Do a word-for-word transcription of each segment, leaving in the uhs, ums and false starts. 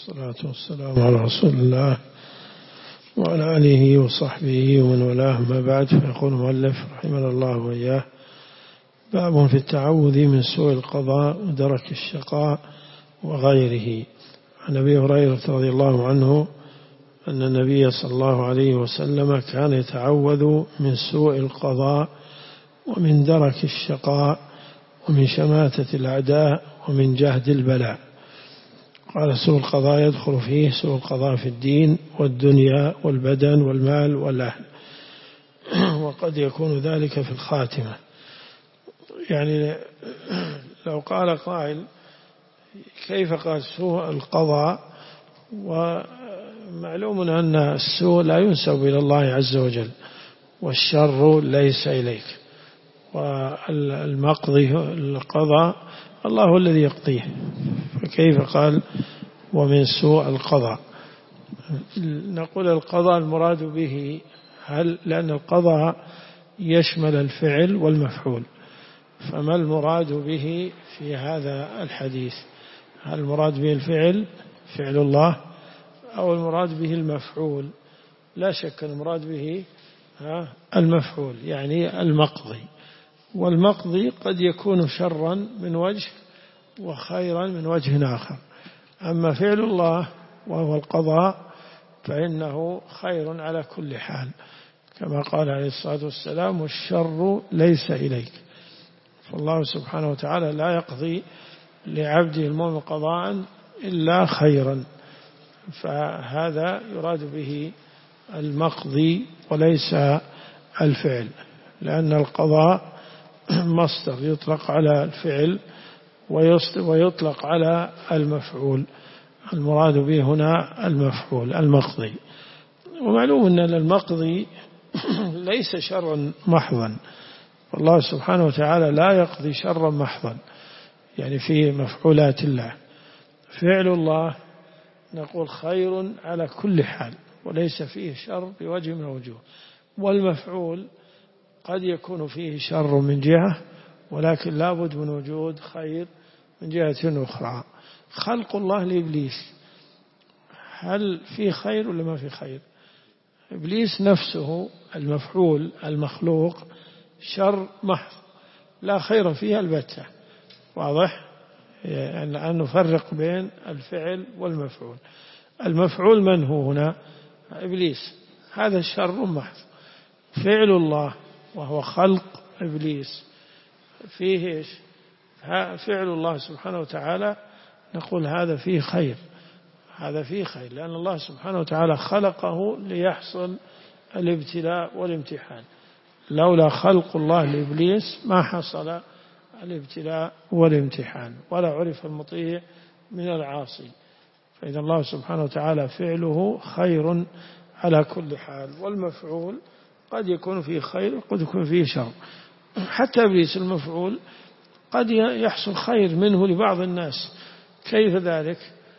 والصلاة والسلام على رسول الله وعلى آله وصحبه ومن والاه، ما بعد. فيقول المؤلف رحمه الله وإياه: باب في التعوذ من سوء القضاء ودرك الشقاء وغيره. عن أبي هريرة رضي الله عنه أن النبي صلى الله عليه وسلم كان يتعوذ من سوء القضاء ومن درك الشقاء ومن شماتة الأعداء ومن جهد البلاء. قال: سوء القضاء يدخل فيه سوء القضاء في الدين والدنيا والبدن والمال والأهل، وقد يكون ذلك في الخاتمة. يعني لو قال قائل: كيف قال سوء القضاء؟ ومعلوم أن السوء لا ينسب إلى الله عز وجل، والشر ليس إليك، والمقضي القضاء الله هو الذي يقضيه، فكيف قال ومن سوء القضاء؟ نقول القضاء المراد به هل لأن القضاء يشمل الفعل والمفعول، فما المراد به في هذا الحديث؟ هل المراد به الفعل فعل الله أو المراد به المفعول؟ لا شك المراد به المفعول، يعني المقضي. والمقضي قد يكون شرا من وجه وخيرا من وجه آخر. أما فعل الله وهو القضاء فإنه خير على كل حال، كما قال عليه الصلاة والسلام: والشر ليس إليك. فالله سبحانه وتعالى لا يقضي لعبده المؤمن قضاء إلا خيرا، فهذا يراد به المقضي وليس الفعل، لأن القضاء مصدر يطلق على الفعل ويطلق على المفعول. المراد به هنا المفعول المقضي. ومعلوم أن المقضي ليس شرا محضا، والله سبحانه وتعالى لا يقضي شرا محضا، يعني في مفعولات الله. فعل الله نقول خير على كل حال وليس فيه شر بوجه من الوجوه، والمفعول قد يكون فيه شر من جهة ولكن لا بد من وجود خير من جهة أخرى. خلق الله لإبليس هل فيه خير ولا ما فيه خير؟ إبليس نفسه المفعول المخلوق شر محض لا خير فيه البتة. واضح؟ يعني أن نفرق بين الفعل والمفعول. المفعول من هو هنا؟ إبليس، هذا شر محض. فعل الله وهو خلق إبليس فيه إيش؟ فعل الله سبحانه وتعالى نقول هذا فيه خير، هذا فيه خير، لأن الله سبحانه وتعالى خلقه ليحصل الابتلاء والامتحان. لولا خلق الله لإبليس ما حصل الابتلاء والامتحان ولا عرف المطيع من العاصي. فإذا الله سبحانه وتعالى فعله خير على كل حال، والمفعول قد يكون فيه خير وقد يكون فيه شر. حتى إبليس المفعول قد يحصل خير منه لبعض الناس. كيف ذلك؟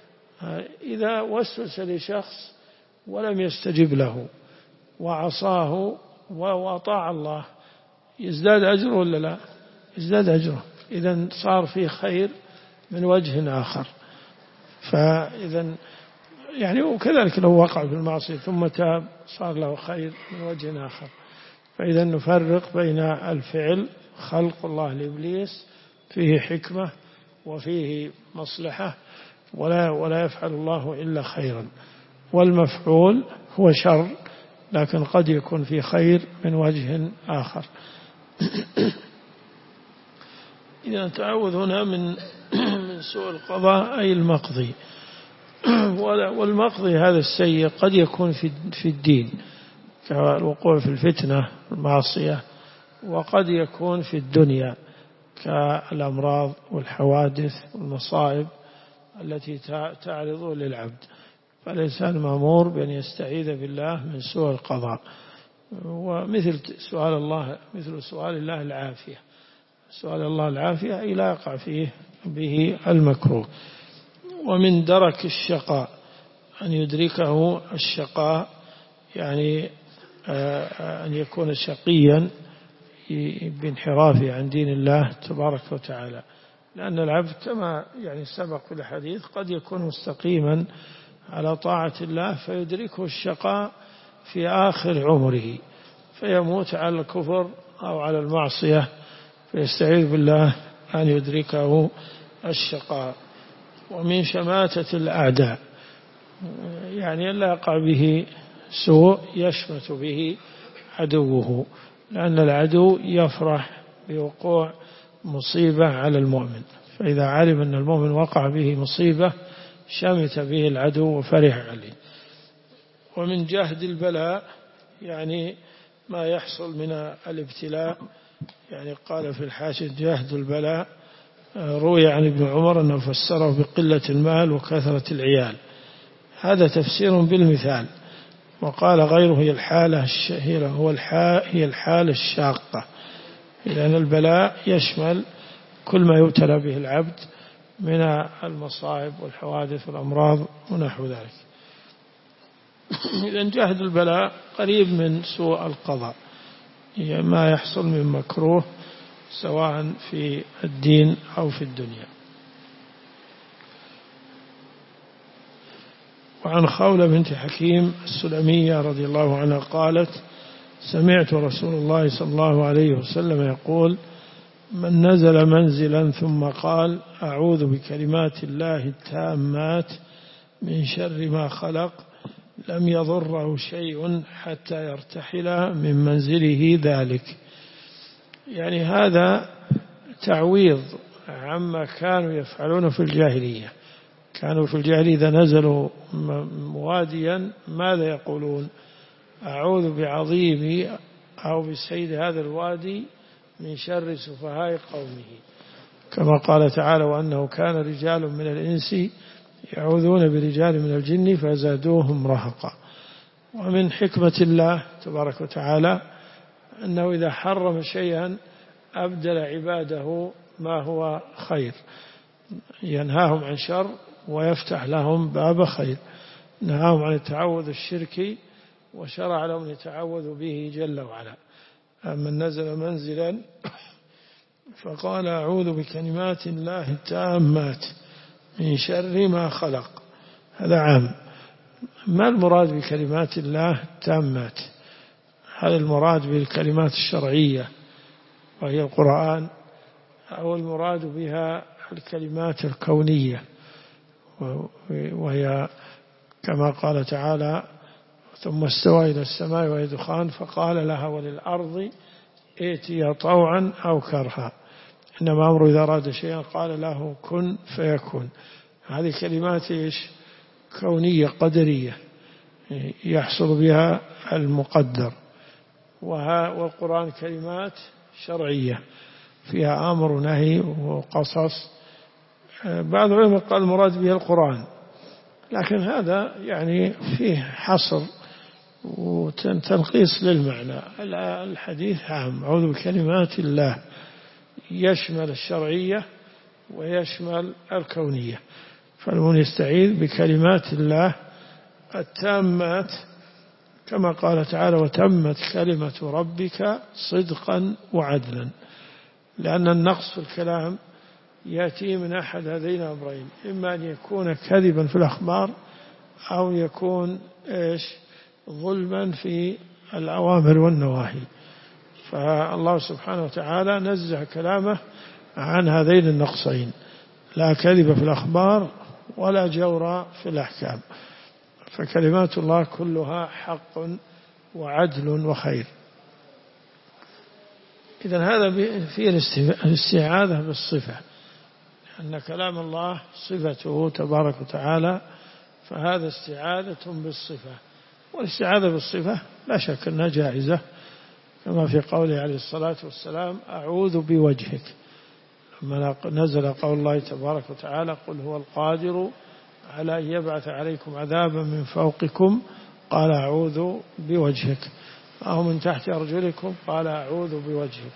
إذا وسوس لشخص ولم يستجب له وعصاه وأطاع الله يزداد أجره ولا لا؟ يزداد أجره. إذن صار فيه خير من وجه آخر. فإذا يعني وكذلك لو وقع في المعصية ثم تاب صار له خير من وجه آخر. فإذا نفرق بين الفعل خلق الله لإبليس فيه حكمة وفيه مصلحة ولا ولا يفعل الله إلا خيرا، والمفعول هو شر لكن قد يكون فيه خير من وجه آخر. إذا تعوذ هنا من من سوء القضاء أي المقضي. والمقضي هذا السيء قد يكون في في الدين كالوقوع في الفتنة المعصية، وقد يكون في الدنيا كالأمراض والحوادث والمصائب التي تعرض للعبد. فالإنسان مأمور بأن يستعيذ بالله من سوء القضاء، ومثل سؤال الله مثل سؤال الله العافية. سؤال الله العافية أي لا يقع فيه به المكروه. ومن درك الشقاء أن يدركه الشقاء، يعني أن يكون شقيا بانحرافه عن دين الله تبارك وتعالى لأن العبد كما يعني سبق في الحديث قد يكون مستقيما على طاعة الله فيدركه الشقاء في آخر عمره فيموت على الكفر أو على المعصية فيستعيذ بالله أن يدركه الشقاء. ومن شماتة الأعداء يعني لا يقع به سوء يشمت به عدوه، لأن العدو يفرح بوقوع مصيبة على المؤمن، فإذا علم أن المؤمن وقع به مصيبة شمت به العدو وفرح عليه. ومن جهد البلاء يعني ما يحصل من الابتلاء، يعني قال في الحاشية جهد البلاء روي عن ابن عمر أنه فسره بقلة المال وكثرة العيال، هذا تفسير بالمثال. وقال غيره هي الحالة هو هي الحالة الشاقة، لأن البلاء يشمل كل ما يبتلى به العبد من المصائب والحوادث والأمراض ونحو ذلك. إذن جهد البلاء قريب من سوء القضاء، ما يحصل من مكروه سواء في الدين أو في الدنيا. وعن خولة بنت حكيم السلمية رضي الله عنها قالت سمعت رسول الله صلى الله عليه وسلم يقول من نزل منزلا ثم قال أعوذ بكلمات الله التامات من شر ما خلق لم يضره شيء حتى يرتحل من منزله ذلك. يعني هذا تعويض عما كانوا يفعلون في الجاهلية. كانوا في الجاهلية إذا نزلوا واديا ماذا يقولون؟ أعوذ بعظيم أو بسيد هذا الوادي من شر سفهاء قومه، كما قال تعالى وأنه كان رجال من الإنس يعوذون برجال من الجن فزادوهم رهقا. ومن حكمة الله تبارك وتعالى أنه إذا حرم شيئا أبدل عباده ما هو خير، ينهاهم عن شر ويفتح لهم باب خير. نهاهم عن التعوذ الشركي وشرع لهم يتعوذ به جل وعلا. من نزل منزلا فقال أعوذ بكلمات الله التامات من شر ما خلق، هذا عام. ما المراد بكلمات الله التامات؟ هل المراد بالكلمات الشرعية وهي القرآن، أو المراد بها الكلمات الكونية وهي كما قال تعالى ثم استوى إلى السماء وهي دخان فقال لها وللأرض ائتيا طوعا أو كرها إنما أمره إذا أراد شيئا قال له كن فيكون. هذه كلمات إيش؟ كونية قدرية يحصل بها المقدر. والقرآن كلمات شرعية فيها أمر ونهي وقصص. بعض العلماء قال المراد به القرآن، لكن هذا يعني فيه حصر وتنقيص للمعنى. الحديث عام أعوذ بكلمات الله يشمل الشرعية ويشمل الكونية، فالمؤمن يستعيذ بكلمات الله التامات كما قال تعالى وتمت كلمة ربك صدقا وعدلا، لأن النقص في الكلام يأتي من أحد هذين الأمرين، إما أن يكون كذبا في الأخبار أو يكون إيش ظلما في الأوامر والنواهي. فالله سبحانه وتعالى نزه كلامه عن هذين النقصين، لا كذب في الأخبار ولا جور في الأحكام، فكلمات الله كلها حق وعدل وخير. إذن هذا فيه الاستعاذة بالصفة، أن كلام الله صفته تبارك وتعالى، فهذا استعاذة بالصفة. والاستعاذة بالصفة لا شك أنها جائزة، كما في قوله عليه الصلاة والسلام أعوذ بوجهك، لما نزل قول الله تبارك وتعالى قل هو القادر على أن يبعث عليكم عذابا من فوقكم قال أعوذ بوجهك، أو من تحت أرجلكم قال أعوذ بوجهك.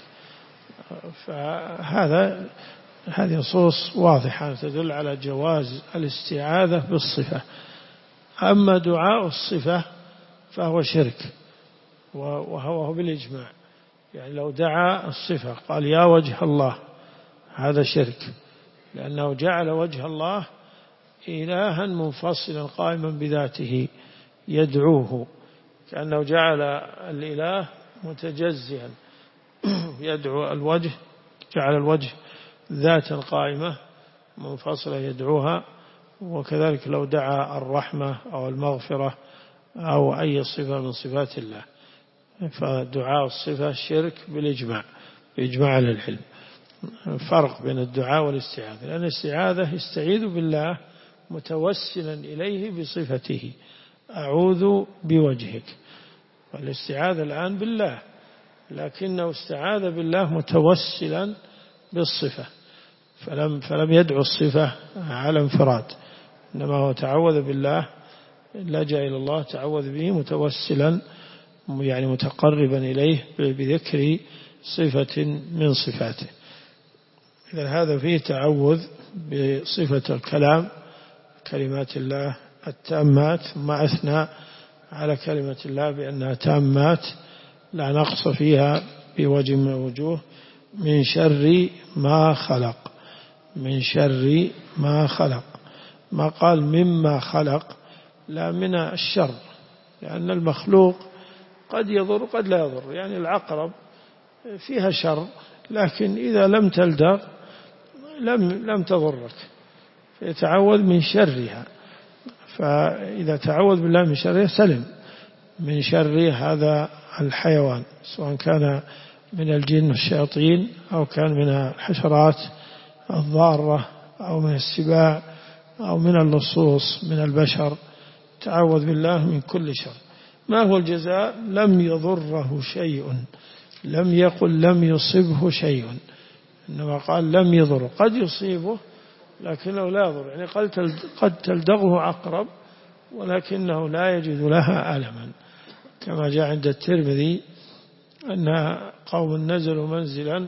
فهذا هذه نصوص واضحة تدل على جواز الاستعاذة بالصفة. أما دعاء الصفة فهو شرك، وهو بالإجماع، يعني لو دعا الصفة قال يا وجه الله هذا شرك، لأنه جعل وجه الله إلها منفصلا قائما بذاته يدعوه، كأنه جعل الإله متجزئا يدعو الوجه، جعل الوجه ذاتا قائمة منفصلة يدعوها. وكذلك لو دعا الرحمة أو المغفرة أو أي صفة من صفات الله، فدعاء الصفة شرك بالإجماع، بإجماع أهل العلم. فرق بين الدعاء والاستعاذة، لأن الاستعاذة يستعيذ بالله متوسلا إليه بصفته، أعوذ بوجهك، والاستعاذة الآن بالله، لكنه استعاذ بالله متوسلا بالصفة، فلم, فلم يدعو الصفة على انفراد، إنما هو تعوذ بالله، لجأ إلى الله تعوذ به متوسلا، يعني متقربا إليه بذكر صفة من صفاته. إذن هذا فيه تعوذ بصفة الكلام، كلمات الله التامات، ما أثنى على كلمة الله بأنها تامات لا نقص فيها بوجه من الوجوه، من شر ما خلق، من شر ما خلق، ما قال مما خلق، لا من الشر، لأن المخلوق قد يضر قد لا يضر، يعني العقرب فيها شر، لكن إذا لم تلدغ لم, لم تضرك، فيتعوذ من شرها، فإذا تعوذ بالله من شرها سلم من شر هذا الحيوان، سواء كان من الجن والشياطين أو كان من الحشرات الضارة أو من السباع أو من اللصوص من البشر، تعوذ بالله من كل شر. ما هو الجزاء؟ لم يضره شيء، لم يقل لم يصبه شيء، إنما قال لم يضره، قد يصيبه لكنه لا يضر، يعني قد تلدغه عقرب ولكنه لا يجد لها ألما، كما جاء عند الترمذي أن قوم نزلوا منزلا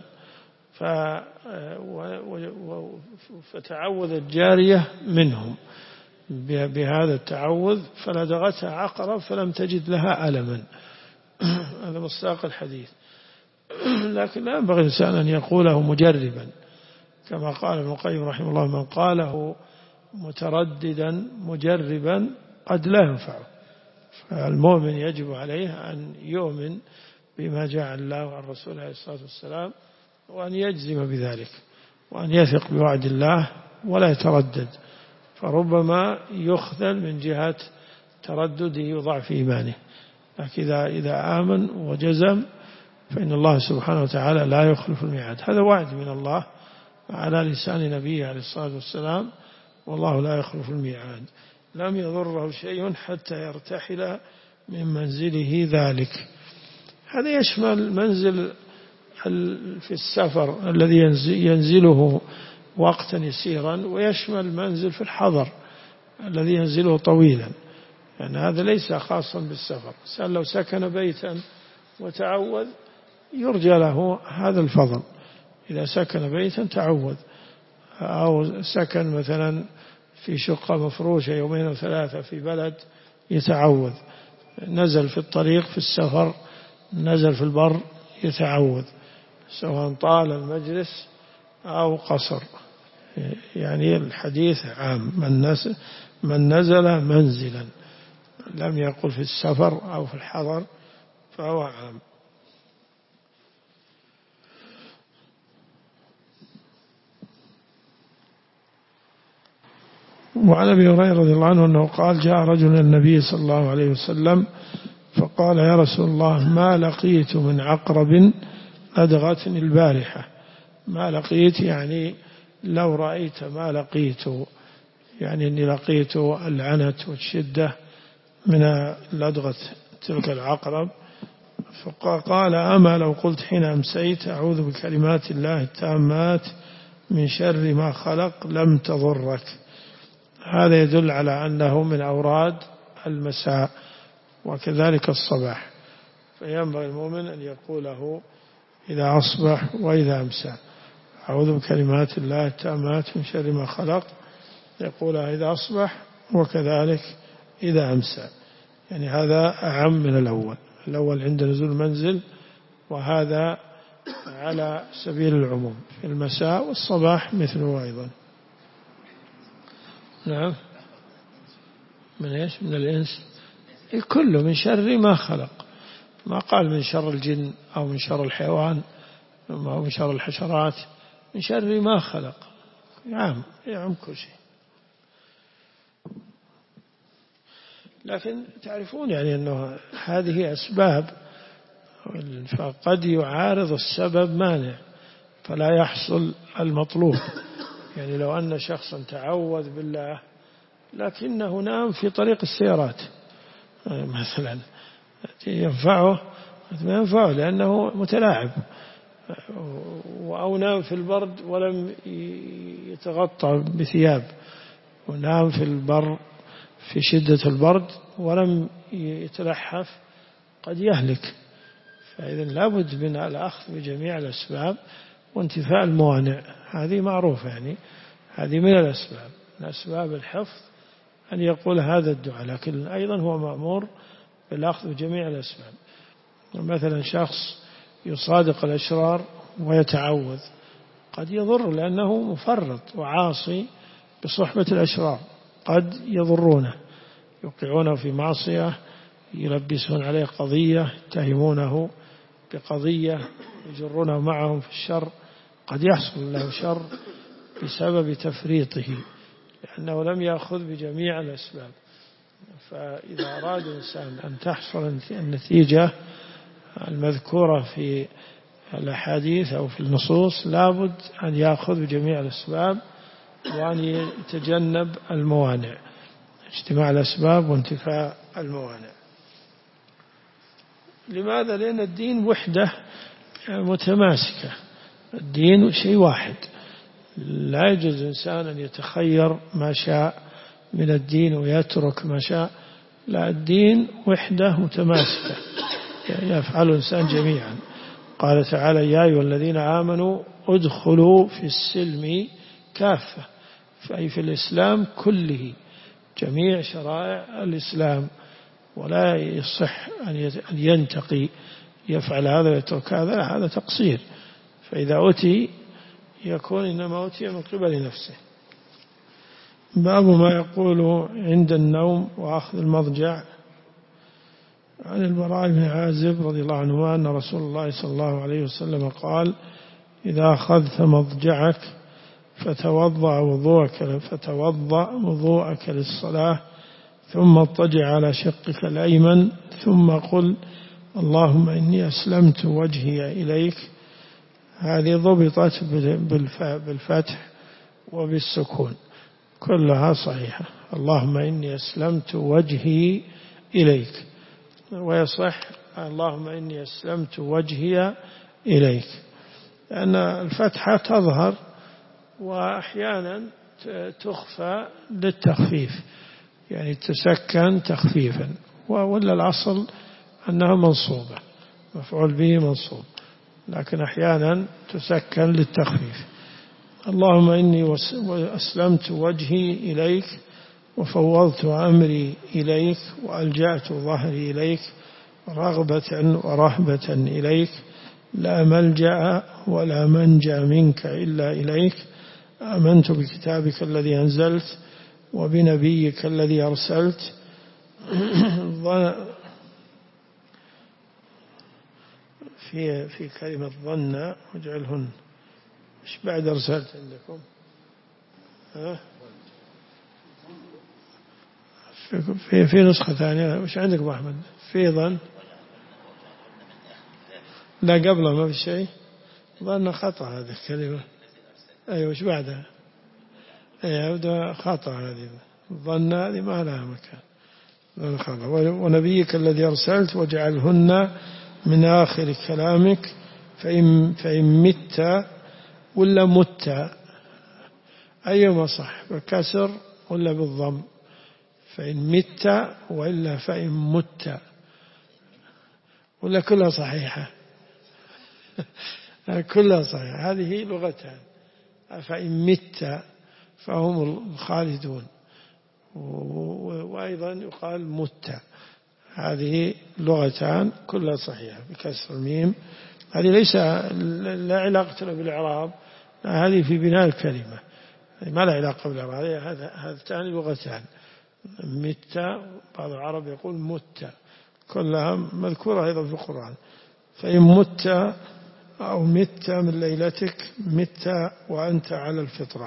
فتعوذت جارية منهم بهذا التعوذ فلدغتها عقرب فلم تجد لها ألما. هذا مصداق الحديث، لكن لا ينبغي الإنسان أن يقوله مجربا، كما قال ابن القيم رحمه الله: من قاله مترددا مجربا قد لا ينفعه. فالمؤمن يجب عليه أن يؤمن بما جاء الله وعن رسوله عليه الصلاة والسلام، وأن يجزم بذلك، وأن يثق بوعد الله ولا يتردد، فربما يخذل من جهة تردده وضعف إيمانه، لكن إذا, إذا آمن وجزم فإن الله سبحانه وتعالى لا يخلف الميعاد. هذا وعد من الله على لسان نبيه عليه الصلاة والسلام، والله لا يخلف الميعاد. لم يضره شيء حتى يرتحل من منزله ذلك. هذا يشمل منزل في السفر الذي ينزله وقتا يسيرا، ويشمل منزل في الحضر الذي ينزله طويلا، يعني هذا ليس خاصا بالسفر. سأل لو سكن بيتا وتعوذ يرجى له هذا الفضل، إذا سكن بيتا تعوذ، أو سكن مثلا في شقة مفروشة يومين أو ثلاثة في بلد يتعوذ، نزل في الطريق في السفر، نزل في البر يتعوذ، سواء طال المجلس أو قصر. يعني الحديث عام، من, من نزل منزلا، لم يقل في السفر أو في الحضر، فهو عام. وعن أبي هريرة رضي الله عنه أنه قال: جاء رجل النبي صلى الله عليه وسلم فقال: يا رسول الله، ما لقيت من عقرب لدغتني البارحة. ما لقيت يعني لو رأيت ما لقيت، يعني أني لقيت العنت والشدة من لدغة تلك العقرب. فقال: أما لو قلت حين أمسيت أعوذ بكلمات الله التامات من شر ما خلق لم تضرك. هذا يدل على أنه من أوراد المساء، وكذلك الصباح، فينبغي المؤمن أن يقوله إذا أصبح وإذا أمسى: أعوذ بكلمات الله التامات من شر ما خلق، يقولها إذا أصبح وكذلك إذا أمسى. يعني هذا أعم من الأول، الأول عند نزول المنزل، وهذا على سبيل العموم في المساء، والصباح مثله أيضا. نعم. من إيش؟ من الإنس. كله من شر ما خلق، ما قال من شر الجن أو من شر الحيوان أو من شر الحشرات، من شر ما خلق، يعم يعم كل شيء. لكن تعرفون يعني أنه هذه أسباب، فقد يعارض السبب مانع فلا يحصل المطلوب. يعني لو أن شخصا تعوذ بالله لكنه نام في طريق السيارات مثلا ينفعه؟ ما ينفعه لأنه متلاعب، أو نام في البرد ولم يتغطى بثياب، ونام في البر في شدة البرد ولم يتلحف قد يهلك. فإذا لابد من الأخذ بجميع الأسباب وانتفاء الموانع، هذه معروفة، يعني هذه من الأسباب، من أسباب الحفظ أن يقول هذا الدعاء، لكن أيضا هو مأمور بالأخذ بجميع الأسباب. مثلا شخص يصادق الأشرار ويتعوذ قد يضر لأنه مفرط وعاصي بصحبة الأشرار، قد يضرونه، يوقعونه في معصية، يلبسون عليه قضية، يتهمونه بقضية، يجرونه معهم في الشر، قد يحصل له شر بسبب تفريطه لأنه لم يأخذ بجميع الأسباب. فإذا أراد الإنسان أن تحصل النتيجة المذكورة في الأحاديث أو في النصوص لابد أن يأخذ بجميع الأسباب وأن يتجنب الموانع، اجتماع الأسباب وانتفاء الموانع. لماذا؟ لأن الدين وحدة متماسكة، الدين شيء واحد، لا يجوز إنسان أن يتخير ما شاء من الدين ويترك ما شاء، لا، الدين وحدة متماسكة يفعل الإنسان جميعا. قال تعالى يا أيها الذين آمنوا ادخلوا في السلم كافة، فأي في الإسلام كله، جميع شرائع الإسلام، ولا يصح أن ينتقي يفعل هذا ويترك هذا، لا، هذا تقصير. فإذا أتي يكون إنما أتي من قبل نفسه. باب ما يقول عند النوم وأخذ المضجع. عن البراء بن عازب رضي الله عنه أن رسول الله صلى الله عليه وسلم قال إذا أخذت مضجعك فتوضأ وضوءك فتوضأ وضوءك للصلاة ثم اضطجع على شقك الأيمن ثم قل اللهم إني أسلمت وجهي إليك. هذه ضبطت بالفتح وبالسكون كلها صحيحة. اللهم إني أسلمت وجهي إليك، ويصح اللهم إني أسلمت وجهي إليك، لأن الفتحة تظهر وأحيانا تخفى للتخفيف، يعني تسكن تخفيفا، ولا الأصل أنها منصوبة، مفعول به منصوب، لكن أحيانا تسكن للتخفيف. اللهم إني أسلمت وجهي إليك وفوضت أمري إليك وألجأت ظهري إليك رغبة ورهبة إليك، لا ملجأ ولا منجى منك إلا إليك. آمنت بكتابك الذي أنزلت وبنبيك الذي أرسلت. في في كلمة ظن واجعلهن، إيش بعد أرسلت عندكم؟ ها؟ في في نسخة ثانية، وش عندكم أحمد؟ في ظن؟ لا قبله ما في شيء. ظن خطأ هذه الكلمة. أيوة وش بعدها؟ أيوة خطأ هذه. ظن هذه ما لها مكان. ظن خطأ. ونبيك الذي أرسلت وجعلهن من آخر كلامك فإن فإن مت ولا مت أيما صح، بالكسر ولا بالضم؟ فإن مت وإلا فإن مت، ولا كلها صحيحة؟ كلها صحيحة. هذه لغتان، فإن مت فهم الخالدون، وأيضا يقال مت، هذه لغتان كلها صحيحة بكسر الميم. هذه ليس لا علاقة بالإعراب، هذه في بناء الكلمة، ما له علاقة بالعراء، هذا هذتان لغتان، مت، بعض العرب يقول مت، كلها مذكورة أيضا في القرآن. فإن مت أو مت من ليلتك مت وأنت على الفطرة.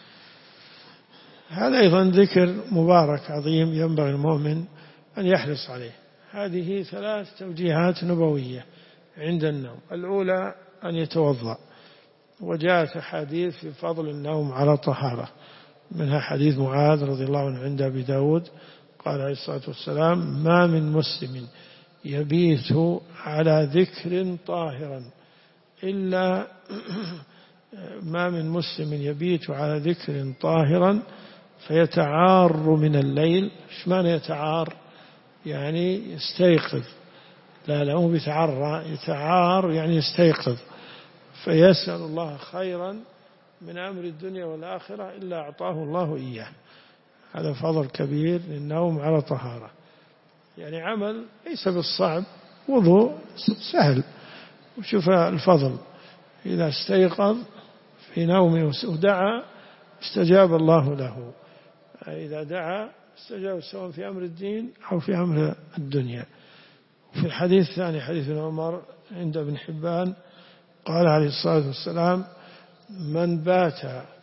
هذا أيضا ذكر مبارك عظيم ينبغي المؤمن أن يحرص عليه. هذه ثلاث توجيهات نبوية عند النوم. الأولى أن يتوضأ، وجاءت أحاديث في فضل النوم على طهارة، منها حديث معاذ رضي الله عنه عند أبي داود قال عليه الصلاة والسلام: ما من مسلم يبيت على ذكر طاهرا إلا ما من مسلم يبيت على ذكر طاهرا فيتعار من الليل. ايش معنى يتعار؟ يعني يستيقظ، لا لا هو بيتعرى، يتعار يعني يستيقظ، فيسأل الله خيرا من أمر الدنيا والآخرة إلا أعطاه الله إياه. هذا فضل كبير للنوم على طهارة، يعني عمل ليس بالصعب، وضوء سهل. وشوف الفضل، إذا استيقظ في نومه ودعا استجاب الله له، إذا دعا استجاب، سواء في أمر الدين أو في أمر الدنيا. وفي الحديث الثاني حديث عمر عند ابن حبان قال عليه الصلاة والسلام: من بات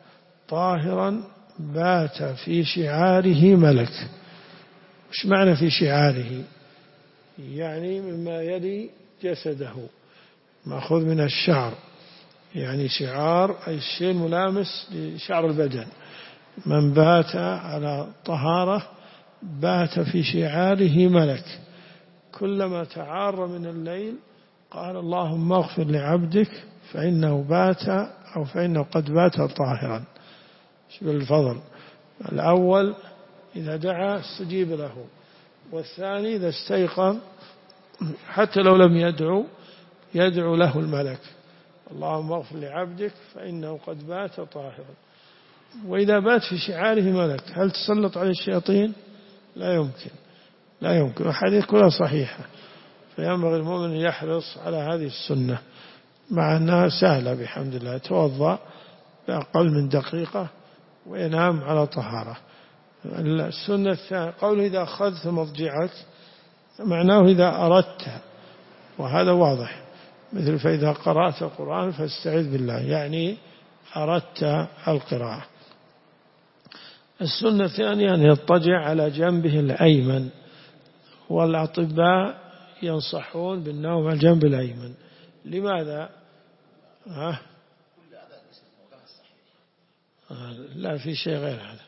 طاهرا بات في شعاره ملك. وش معنى في شعاره؟ يعني مما يلي جسده، مأخوذ من الشعر، يعني شعار أي الشيء الملامس لشعر البدن. من بات على طهارة بات في شعاره ملك، كلما تعار من الليل قال: اللهم اغفر لعبدك فإنه بات أو فإنه قد بات طاهرا. شوف الفضل، الأول إذا دعا استجيب له، والثاني إذا استيقظ حتى لو لم يدعو يدعو له الملك: اللهم اغفر لعبدك فإنه قد بات طاهرا. وإذا بات في شعاره ملك هل تسلط عليه الشياطين؟ لا يمكن، لا يمكن. الحديث كلها صحيحة، فينبغي المؤمن أن يحرص على هذه السنة، مع أنها سهلة بحمد الله. توضأ بأقل من دقيقة وينام على طهارة. السنة الثانية قول: إذا أخذت مضجعك، معناه إذا أردت، وهذا واضح، مثل فإذا قرأت القرآن فاستعذ بالله، يعني أردت القراءة. السنة الثانية أن يضطجع على جنبه الأيمن، والأطباء ينصحون بالنوم على الجنب الأيمن. لماذا؟ ها؟ لا، في شيء غير هذا.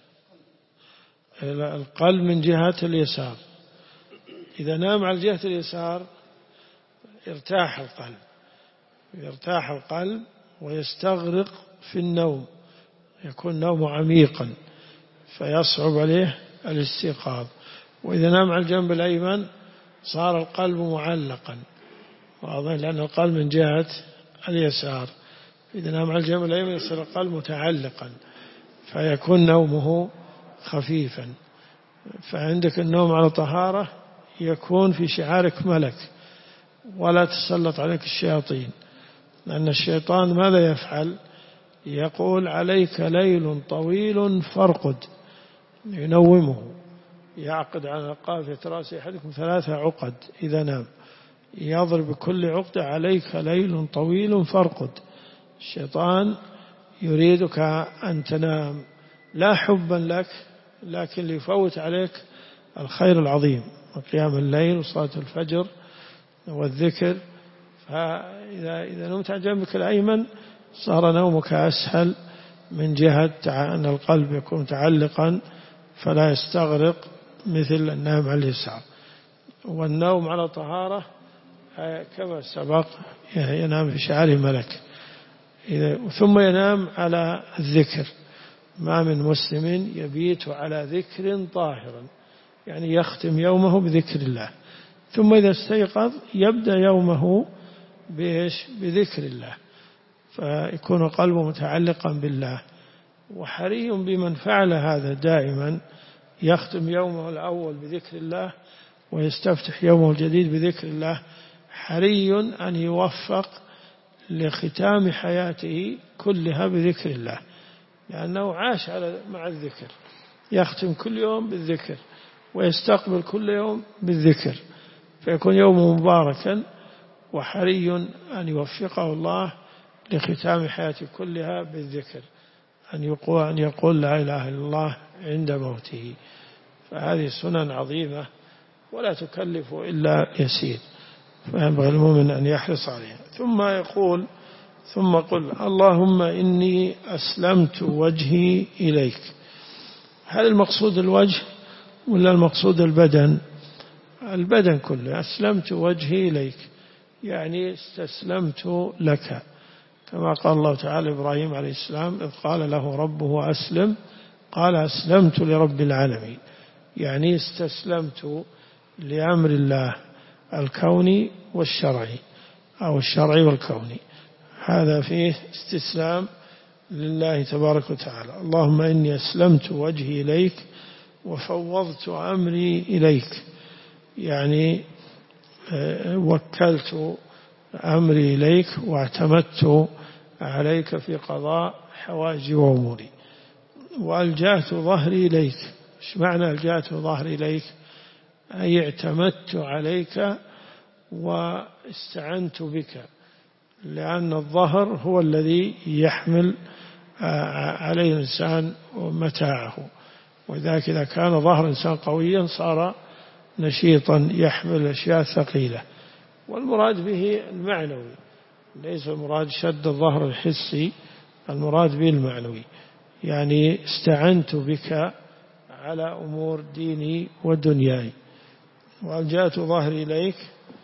القلب من جهة اليسار، إذا نام على جهة اليسار ارتاح القلب، يرتاح القلب ويستغرق في النوم، يكون نومه عميقا فيصعب عليه الاستيقاظ. وإذا نام على الجنب الأيمن صار القلب معلقا، واضح، لأن القلب من جهة اليسار. إذا نام على الجنب الأيمن يصير القلب متعلقا فيكون نومه خفيفا. فعندك النوم على طهارة يكون في شعارك ملك، ولا تسلط عليك الشياطين، لأن الشيطان ماذا يفعل؟ يقول: عليك ليل طويل فارقد، ينومه، يعقد على قافية رأس أحدكم ثلاثة عقد إذا نام، يضرب بكل عقدة: عليك ليل طويل فارقد. الشيطان يريدك أن تنام لا حبا لك، لكن ليفوت عليك الخير العظيم وقيام الليل وصلاة الفجر والذكر. فإذا إذا نمت على جنبك الأيمن صار نومك أسهل، من جهة أن القلب يكون متعلقا فلا يستغرق مثل النوم على اليسار. والنوم على طهارة كما سبق ينام في شعاره ملك، ثم ينام على الذكر. ما من مسلم يبيت على ذكر طاهرا، يعني يختم يومه بذكر الله، ثم إذا استيقظ يبدأ يومه بإيش؟ بذكر الله، فيكون قلبه متعلقا بالله. وحري بمن فعل هذا دائما، يختم يومه الأول بذكر الله ويستفتح يومه الجديد بذكر الله، حري أن يوفق لختام حياته كلها بذكر الله، لأنه عاش على مع الذكر، يختم كل يوم بالذكر ويستقبل كل يوم بالذكر، فيكون يوم مباركا، وحري أن يوفقه الله لختام حياته كلها بالذكر، أن يقول, أن يقول لا إله إلا الله عند موته. فهذه سنن عظيمة ولا تكلف إلا يسير، فينبغي المؤمن أن يحرص عليها. ثم يقول ثم قل اللهم إني أسلمت وجهي إليك. هل المقصود الوجه ولا المقصود البدن؟ البدن كله. أسلمت وجهي إليك يعني استسلمت لك، كما قال الله تعالى إبراهيم عليه السلام إذ قال له ربه أسلم قال أسلمت لرب العالمين، يعني استسلمت لأمر الله الكوني والشرعي أو الشرعي والكوني، هذا فيه استسلام لله تبارك وتعالى. اللهم إني أسلمت وجهي إليك وفوضت أمري إليك، يعني وكلت أمري إليك واعتمدت عليك في قضاء حوائجي وأموري. وألجأت ظهري إليك. إيش معنى ألجأت ظهري إليك؟ أي اعتمدت عليك واستعنت بك، لأن الظهر هو الذي يحمل عليه الإنسان متاعه، وذلك إذا كان ظهر الإنسان قويا صار نشيطا يحمل الأشياء الثقيلة. والمراد به المعنوي، ليس المراد شد الظهر الحسي، المراد به المعنوي، يعني استعنت بك على أمور ديني ودنياي. وألجأت ظهري إليك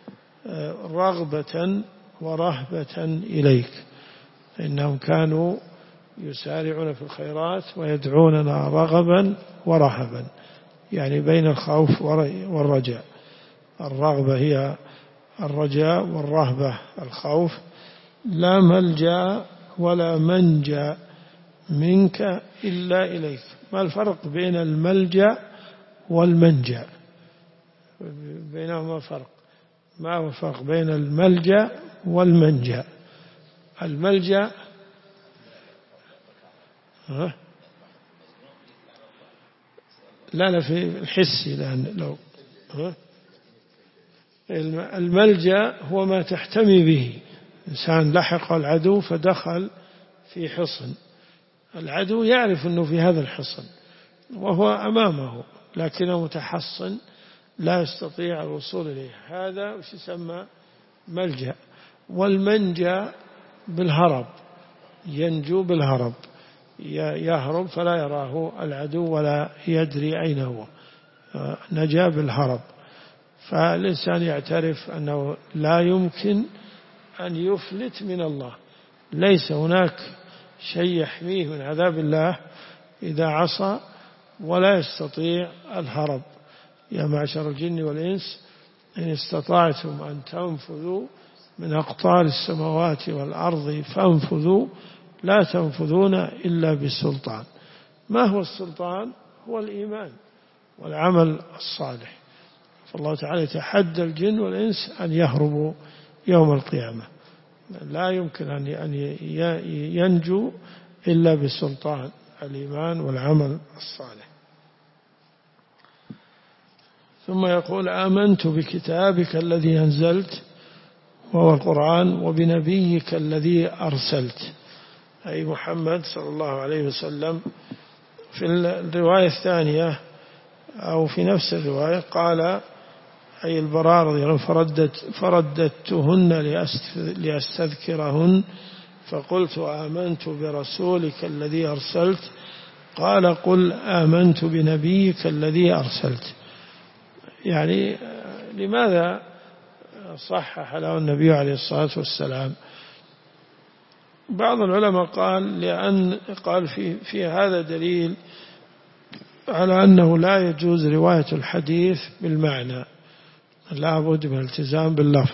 رغبة ورهبة إليك، إنهم كانوا يسارعون في الخيرات ويدعوننا رغبا ورهبا، يعني بين الخوف والرجاء. الرغبة هي الرجاء والرهبة الخوف. لا ملجأ ولا منجا منك إلا إليك. ما الفرق بين الملجأ والمنجا؟ بينهما فرق. ما هو الفرق بين الملجأ والمنجا؟ الملجأ ها؟ لا لا في الحسي، لأن لو ها؟ الملجأ هو ما تحتمي به. إنسان لحق العدو فدخل في حصن، العدو يعرف أنه في هذا الحصن وهو أمامه لكنه متحصن لا يستطيع الوصول إليه، هذا وش يسمى ملجأ. والمنجا بالهرب، ينجو بالهرب، يهرب فلا يراه العدو ولا يدري أين هو، نجا بالهرب. فالإنسان يعترف أنه لا يمكن أن يفلت من الله، ليس هناك شيء يحميه من عذاب الله إذا عصى، ولا يستطيع الهرب. يا معشر الجن والإنس إن استطعتم أن تنفذوا من أقطار السماوات والأرض فانفذوا لا تنفذون إلا بالسلطان. ما هو السلطان؟ هو الإيمان والعمل الصالح. فالله تعالى يتحدى الجن والإنس أن يهربوا يوم القيامة، لا يمكن أن ينجو إلا بسلطان الإيمان والعمل الصالح. ثم يقول آمنت بكتابك الذي أنزلت وهو القرآن وبنبيك الذي أرسلت، أي محمد صلى الله عليه وسلم. في الرواية الثانية أو في نفس الرواية قال أي البراء رضي الله عنه فردت فرددتهن لأستذكرهن فقلت آمنت برسولك الذي أرسلت قال قل آمنت بنبيك الذي أرسلت. يعني لماذا صحح له النبي عليه الصلاة والسلام؟ بعض العلماء قال لأن قال في, في هذا دليل على أنه لا يجوز رواية الحديث بالمعنى، لا بد من الالتزام باللفظ،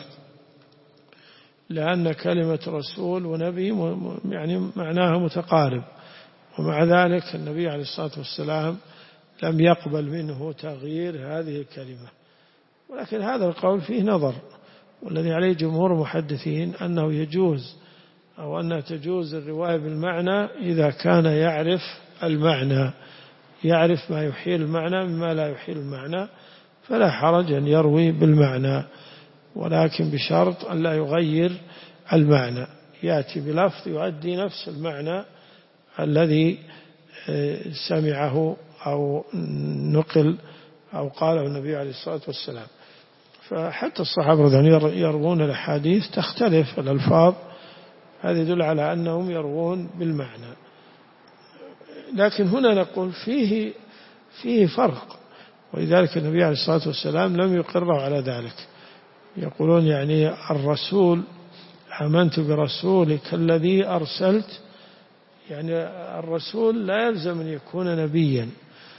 لأن كلمة رسول ونبي يعني معناها متقارب، ومع ذلك النبي عليه الصلاة والسلام لم يقبل منه تغيير هذه الكلمة. ولكن هذا القول فيه نظر، والذي عليه جمهور المحدثين أنه يجوز أو أنها تجوز الرواية بالمعنى إذا كان يعرف المعنى، يعرف ما يحيل المعنى مما لا يحيل المعنى، فلا حرج أن يروي بالمعنى، ولكن بشرط أن لا يغير المعنى، يأتي بلفظ يؤدي نفس المعنى الذي سمعه أو نقل أو قاله النبي عليه الصلاة والسلام. فحتى الصحابة رضي الله عنهم يروون الأحاديث تختلف الألفاظ، هذا يدل على أنهم يروون بالمعنى. لكن هنا نقول فيه فيه فرق، ولذلك النبي عليه الصلاة والسلام لم يقره على ذلك. يقولون يعني الرسول آمنت برسولك الذي أرسلت، يعني الرسول لا يلزم أن يكون نبيا.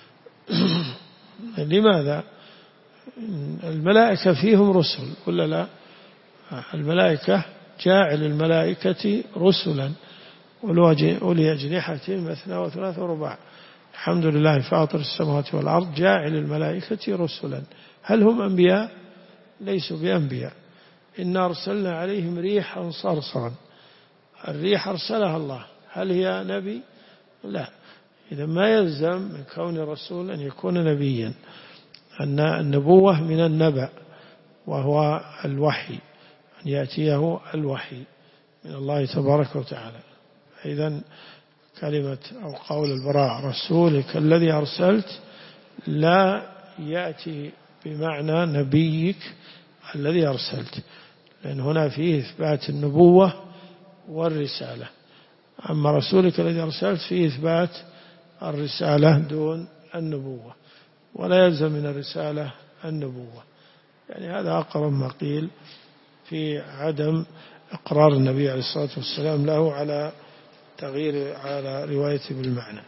لماذا؟ الملائكة فيهم رسل ولا لا؟ الملائكة جاعل الملائكة رسلا أولي أجنحة مثنى وثلاث ورباع. الحمد لله فاطر السماوات والأرض جاعل الملائكة رسلا. هل هم أنبياء؟ ليسوا بأنبياء. إنا أرسلنا عليهم ريحا صرصرا. الريح أرسلها الله، هل هي نبي؟ لا. إذا ما يلزم من كون الرسول أن يكون نبيا، أن النبوة من النبأ وهو الوحي، أن يأتيه الوحي من الله تبارك وتعالى. إذن كلمة أو قول البراء رسولك الذي أرسلت لا يأتي بمعنى نبيك الذي أرسلت، لأن هنا فيه إثبات النبوة والرسالة. أما رسولك الذي أرسلت فيه إثبات الرسالة دون النبوة، ولا يلزم من الرسالة النبوة. يعني هذا أقرب ما قيل في عدم إقرار النبي عليه الصلاة والسلام له على تغيير على روايته بالمعنى.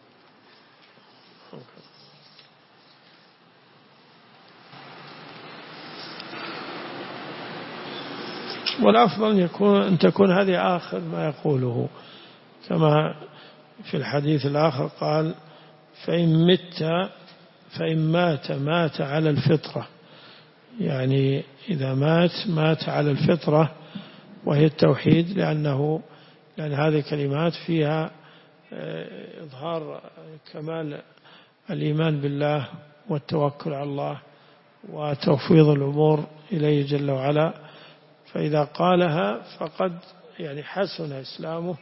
والأفضل يكون أن تكون هذه آخر ما يقوله، كما في الحديث الآخر قال فإن مت فإن مات مات على الفطرة، يعني إذا مات مات على الفطرة وهي التوحيد، لأنه لأن هذه الكلمات فيها إظهار كمال الإيمان بالله والتوكل على الله وتفويض الأمور إليه جل وعلا. فإذا قالها فقد يعني حسن إسلامه،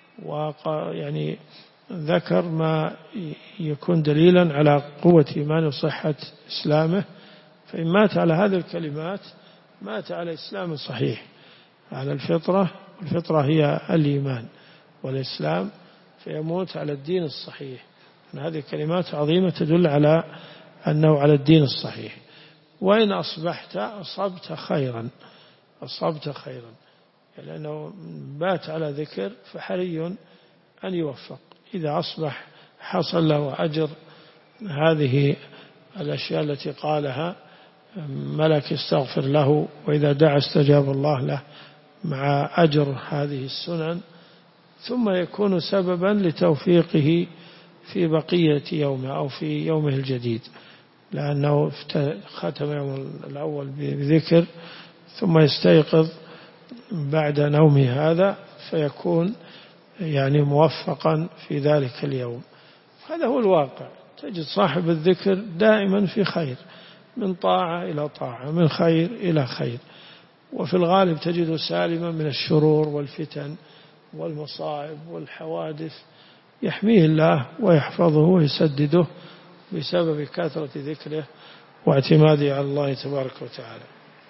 ويعني ذكر ما يكون دليلا على قوة إيمانه وصحة إسلامه. فإن مات على هذه الكلمات مات على إسلام صحيح، على الفطرة، والفطرة هي الإيمان والإسلام، فيموت على الدين الصحيح. هذه الكلمات عظيمة تدل على أنه على الدين الصحيح. وإن أصبحت أصبت خيرا، أصبت خيرا، لأنه بات على ذكر فحري أن يوفق. إذا أصبح حصل له أجر هذه الأشياء التي قالها، ملك يستغفر له، وإذا دعا استجاب الله له، مع أجر هذه السنن، ثم يكون سببا لتوفيقه في بقية يومه أو في يومه الجديد، لأنه ختم يوم الأول بذكر ثم يستيقظ بعد نومه هذا فيكون يعني موفقا في ذلك اليوم. هذا هو الواقع. تجد صاحب الذكر دائما في خير، من طاعة إلى طاعة، من خير إلى خير، وفي الغالب تجده سالما من الشرور والفتن والمصائب والحوادث، يحميه الله ويحفظه ويسدده بسبب كثرة ذكره واعتماده على الله تبارك وتعالى.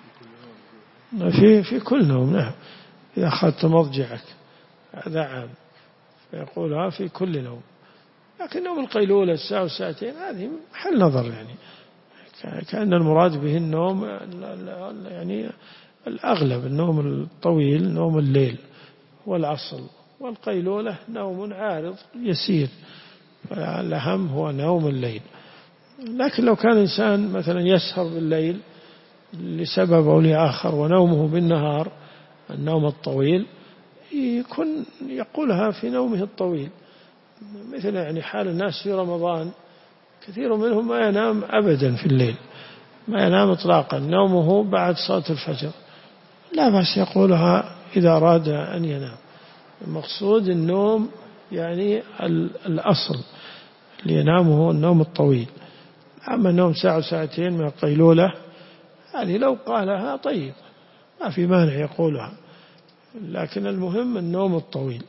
في في كل نوم، نعم، إذا أخذت مضجعك هذا عام، فيقولها في كل نوم. لكن نوم القيلولة الساعة وساعتين هذه محل نظر، يعني كأن المراد به النوم يعني الأغلب النوم الطويل نوم الليل والعصر، والقيلولة نوم عارض يسير، فالأهم هو نوم الليل. لكن لو كان إنسان مثلا يسهر بالليل لسبب أو لآخر ونومه بالنهار النوم الطويل، يكون يقولها في نومه الطويل. مثل يعني حال الناس في رمضان، كثير منهم ما ينام أبدا في الليل، ما ينام إطلاقا، نومه بعد صلاة الفجر، لا بأس يقولها إذا أراد أن ينام. المقصود النوم يعني الأصل اللي ينامه هو النوم الطويل. أما النوم ساعة وساعتين من القيلولة هذه لو قالها طيب ما في مانع يقولها، لكن المهم النوم الطويل.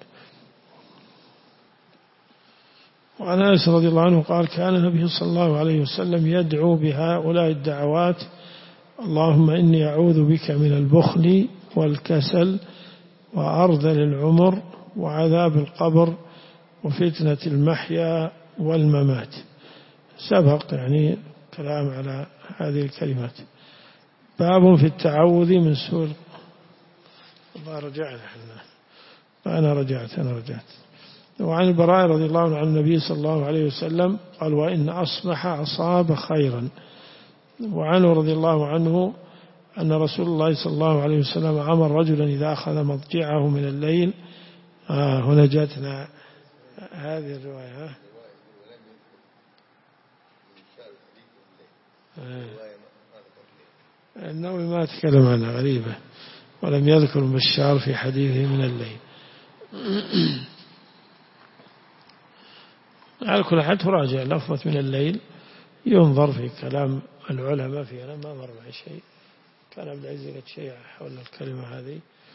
وعن أنس رضي الله عنه قال كان النبي صلى الله عليه وسلم يدعو بهؤلاء الدعوات: اللهم إني أعوذ بك من البخل والكسل وأرذل العمر وعذاب القبر وفتنة المحيا والممات. سبق يعني كلام على هذه الكلمات. باب في التعوذ من سوء. الله رجعنا احنا. أنا رجعت أنا رجعت. وعن البراء رضي الله عنه عن النبي صلى الله عليه وسلم قال: وإن أصبح أصاب خيرا. وعنه رضي الله عنه أن رسول الله صلى الله عليه وسلم أمر رجلا إذا أخذ مضجعه من الليل. آه هنا جاتنا هذه الرواية. آه. النووي ما تكلم عنها، غريبة، ولم يذكر بشار في حديثه من الليل. على كل حال تراجع لفظة من الليل، ينظر في كلام العلماء فيها. أنا ما مر معي شيء، كان عبد العزيز قد شيء حول الكلمة هذه.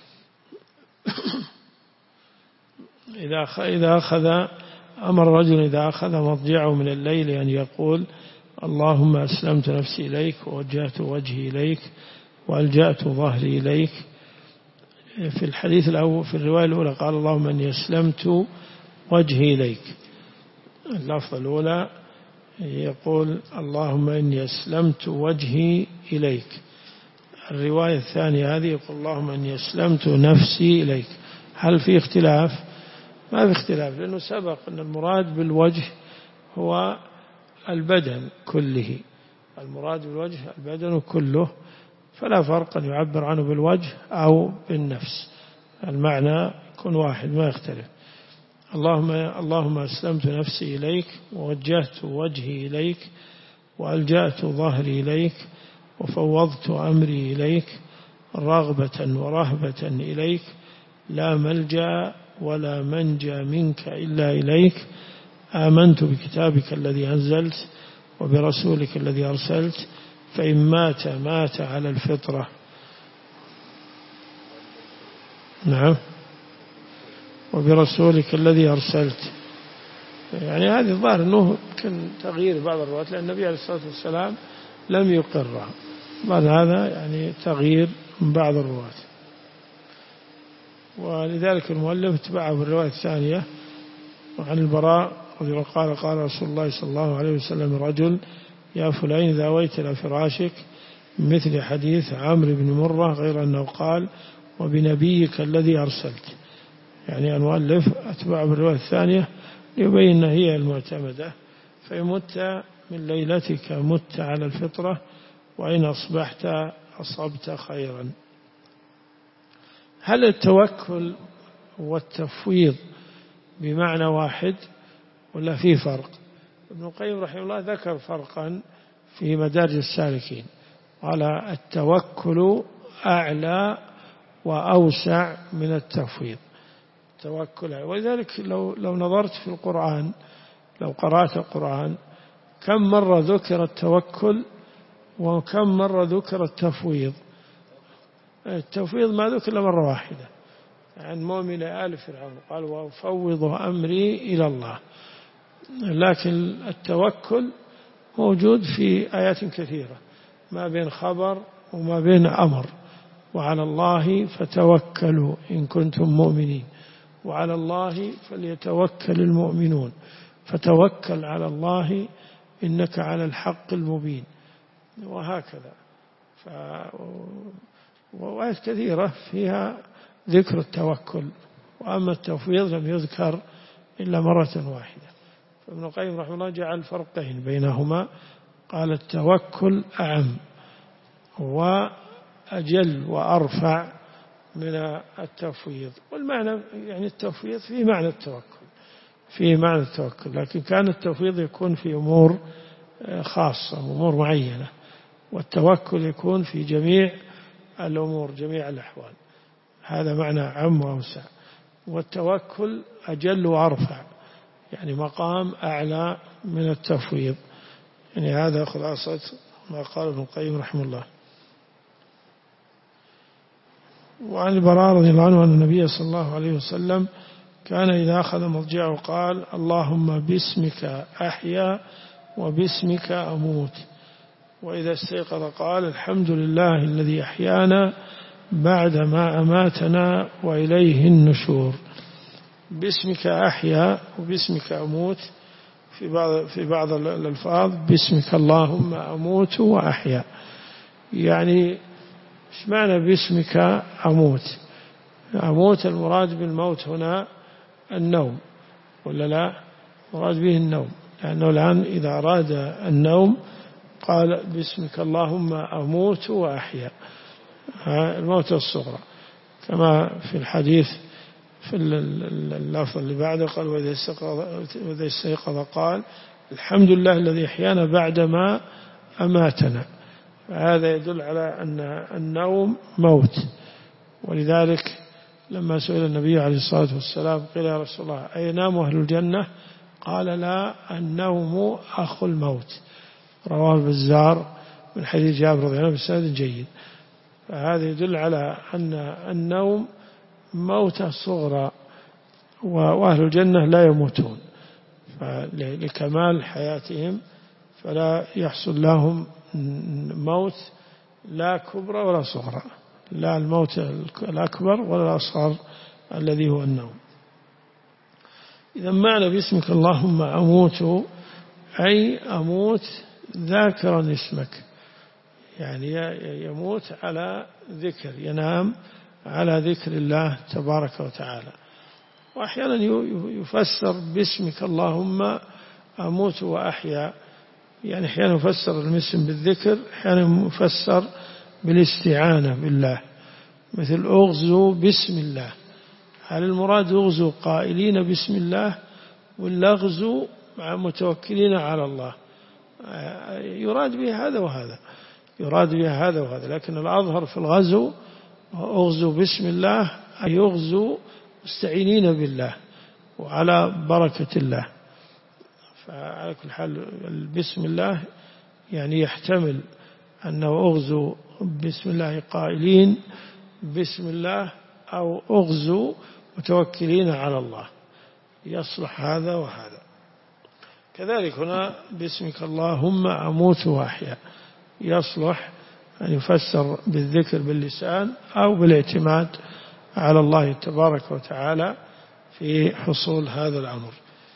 إذا إذا أخذ أمر رجل إذا أخذ مضجعه من الليل أن يقول: اللهم أسلمت نفسي إليك ووجهت وجهي إليك وألجأت ظهري إليك. في الحديث الأول في الرواية الأولى قال: اللهم أني أسلمت وجهي إليك. اللفظة الأولى يقول: اللهم إني أسلمت وجهي إليك. الرواية الثانية هذه يقول: اللهم إني أسلمت نفسي إليك. هل في اختلاف؟ ما في اختلاف، لأنه سبق أن المراد بالوجه هو البدن كله. المراد بالوجه البدن كله، فلا فرق أن يعبر عنه بالوجه أو بالنفس، المعنى يكون واحد ما يختلف. اللهم اللهم أسلمت نفسي إليك ووجهت وجهي إليك وألجأت ظهري إليك وفوضت أمري إليك رغبة ورهبة إليك، لا ملجأ ولا منجى منك إلا إليك. آمنت بكتابك الذي أنزلت وبرسولك الذي أرسلت، فإن مات مات على الفطرة. نعم، وبرسولك الذي أرسلت. يعني هذه الظاهر أنه يمكن تغيير بعض الروايات، لأن النبي عليه الصلاة والسلام لم يقرها. بعد هذا يعني تغيير من بعض الروايات، ولذلك المؤلف اتبعه بالرواية الثانية. وعن البراء رضي الله قال: قال رسول الله صلى الله عليه وسلم: رجل يا فلان إذا أويت إلى فراشك، مثل حديث عمرو بن مرة، غير أنه قال: وبنبيك الذي أرسلت. يعني المؤلف أتبع بالرواية الثانية ليبين أن هي المعتمدة. فإن مت من ليلتك مت على الفطرة، وإن أصبحت أصبت خيرا. هل التوكل والتفويض بمعنى واحد ولا في فرق؟ ابن القيم رحمه الله ذكر فرقا في مدارج السالكين، قال: التوكل أعلى وأوسع من التفويض. توكل، ولذلك لو لو نظرت في القرآن، لو قرأت القرآن، كم مرة ذكر التوكل وكم مرة ذكر التفويض؟ التفويض ما ذكر إلا مرة واحدة عن مؤمن آل فرعون، قال: وأفوض أمري إلى الله. لكن التوكل موجود في آيات كثيرة، ما بين خبر وما بين أمر. وعلى الله فتوكلوا إن كنتم مؤمنين، وعلى الله فليتوكل المؤمنون، فتوكل على الله إنك على الحق المبين، وهكذا. ف... وآيات كثيرة فيها ذكر التوكل، وأما التفويض لم يذكر إلا مرة واحدة. فابن القيم رحمه الله جعل فرقين بينهما، قال: التوكل أعم وأجل وأرفع من التفويض. والمعنى يعني التفويض في معنى التوكل، في معنى التوكل، لكن كان التفويض يكون في أمور خاصة، أمور معينة، والتوكل يكون في جميع الأمور، جميع الأحوال. هذا معنى عم وأوسع. والتوكل أجل وأرفع، يعني مقام أعلى من التفويض. يعني هذا خلاصة ما قال ابن القيم رحمه الله. وعن البراء رضي الله عنه أن النبي صلى الله عليه وسلم كان إذا أخذ مضجعه قال اللهم باسمك أحيا وباسمك أموت، وإذا استيقظ قال الحمد لله الذي أحيانا بعدما أماتنا وإليه النشور. باسمك أحيا وباسمك أموت، في بعض في بعض الألفاظ باسمك اللهم أموت وأحيا. يعني ايش معنى باسمك أموت؟ أموت المراد بالموت هنا النوم ولا لا؟ مراد به النوم، لأنه الآن إذا أراد النوم قال باسمك اللهم أموت وأحيا، الموت الصغرى، كما في الحديث في اللفظ اللي بعده قال وإذا استيقظ قال الحمد لله الذي أحيانا بعدما أماتنا. هذا يدل على أن النوم موت. ولذلك لما سئل النبي عليه الصلاة والسلام قيل يا رسول الله أينام أهل الجنة؟ قال لا، النوم أخو الموت، رواه البزار من حديث جابر رضي الله عنه بسند جيد. فهذا يدل على أن النوم موتة صغرى، وأهل الجنة لا يموتون لكمال حياتهم، فلا يحصل لهم موت لا كبرى ولا صغرى، لا الموت الأكبر ولا الأصغر الذي هو النوم. إذا معنى باسمك اللهم أموت أي أموت ذاكرا اسمك، يعني يموت على ذكر، ينام على ذكر الله تبارك وتعالى. وأحيانا يفسر باسمك اللهم أموت وأحيا، يعني أحيانا يفسر الاسم بالذكر، أحيانا يفسر بالاستعانة بالله، مثل أغزو بسم الله. هل المراد أغزو قائلين بسم الله ولا أغزو مع متوكلين على الله؟ يراد به هذا وهذا، يراد به هذا وهذا، لكن الأظهر في الغزو أغزو بسم الله أي يغزو مستعينين بالله وعلى بركة الله. فعلى كل حال بسم الله يعني يحتمل أنه أغزو بسم الله قائلين بسم الله أو أغزو متوكلين على الله، يصلح هذا وهذا. كذلك هنا باسمك اللهم أموت وأحيا، يصلح أن يفسر بالذكر باللسان أو بالاعتماد على الله تبارك وتعالى في حصول هذا الأمر.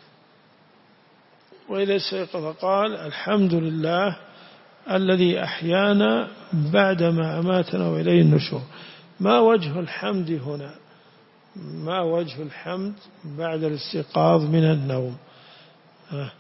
وإذا استيقظ قال الحمد لله الذي أحيانا بعدما أماتنا وإليه النشور. ما وجه الحمد هنا؟ ما وجه الحمد بعد الاستيقاظ من النوم؟ آه.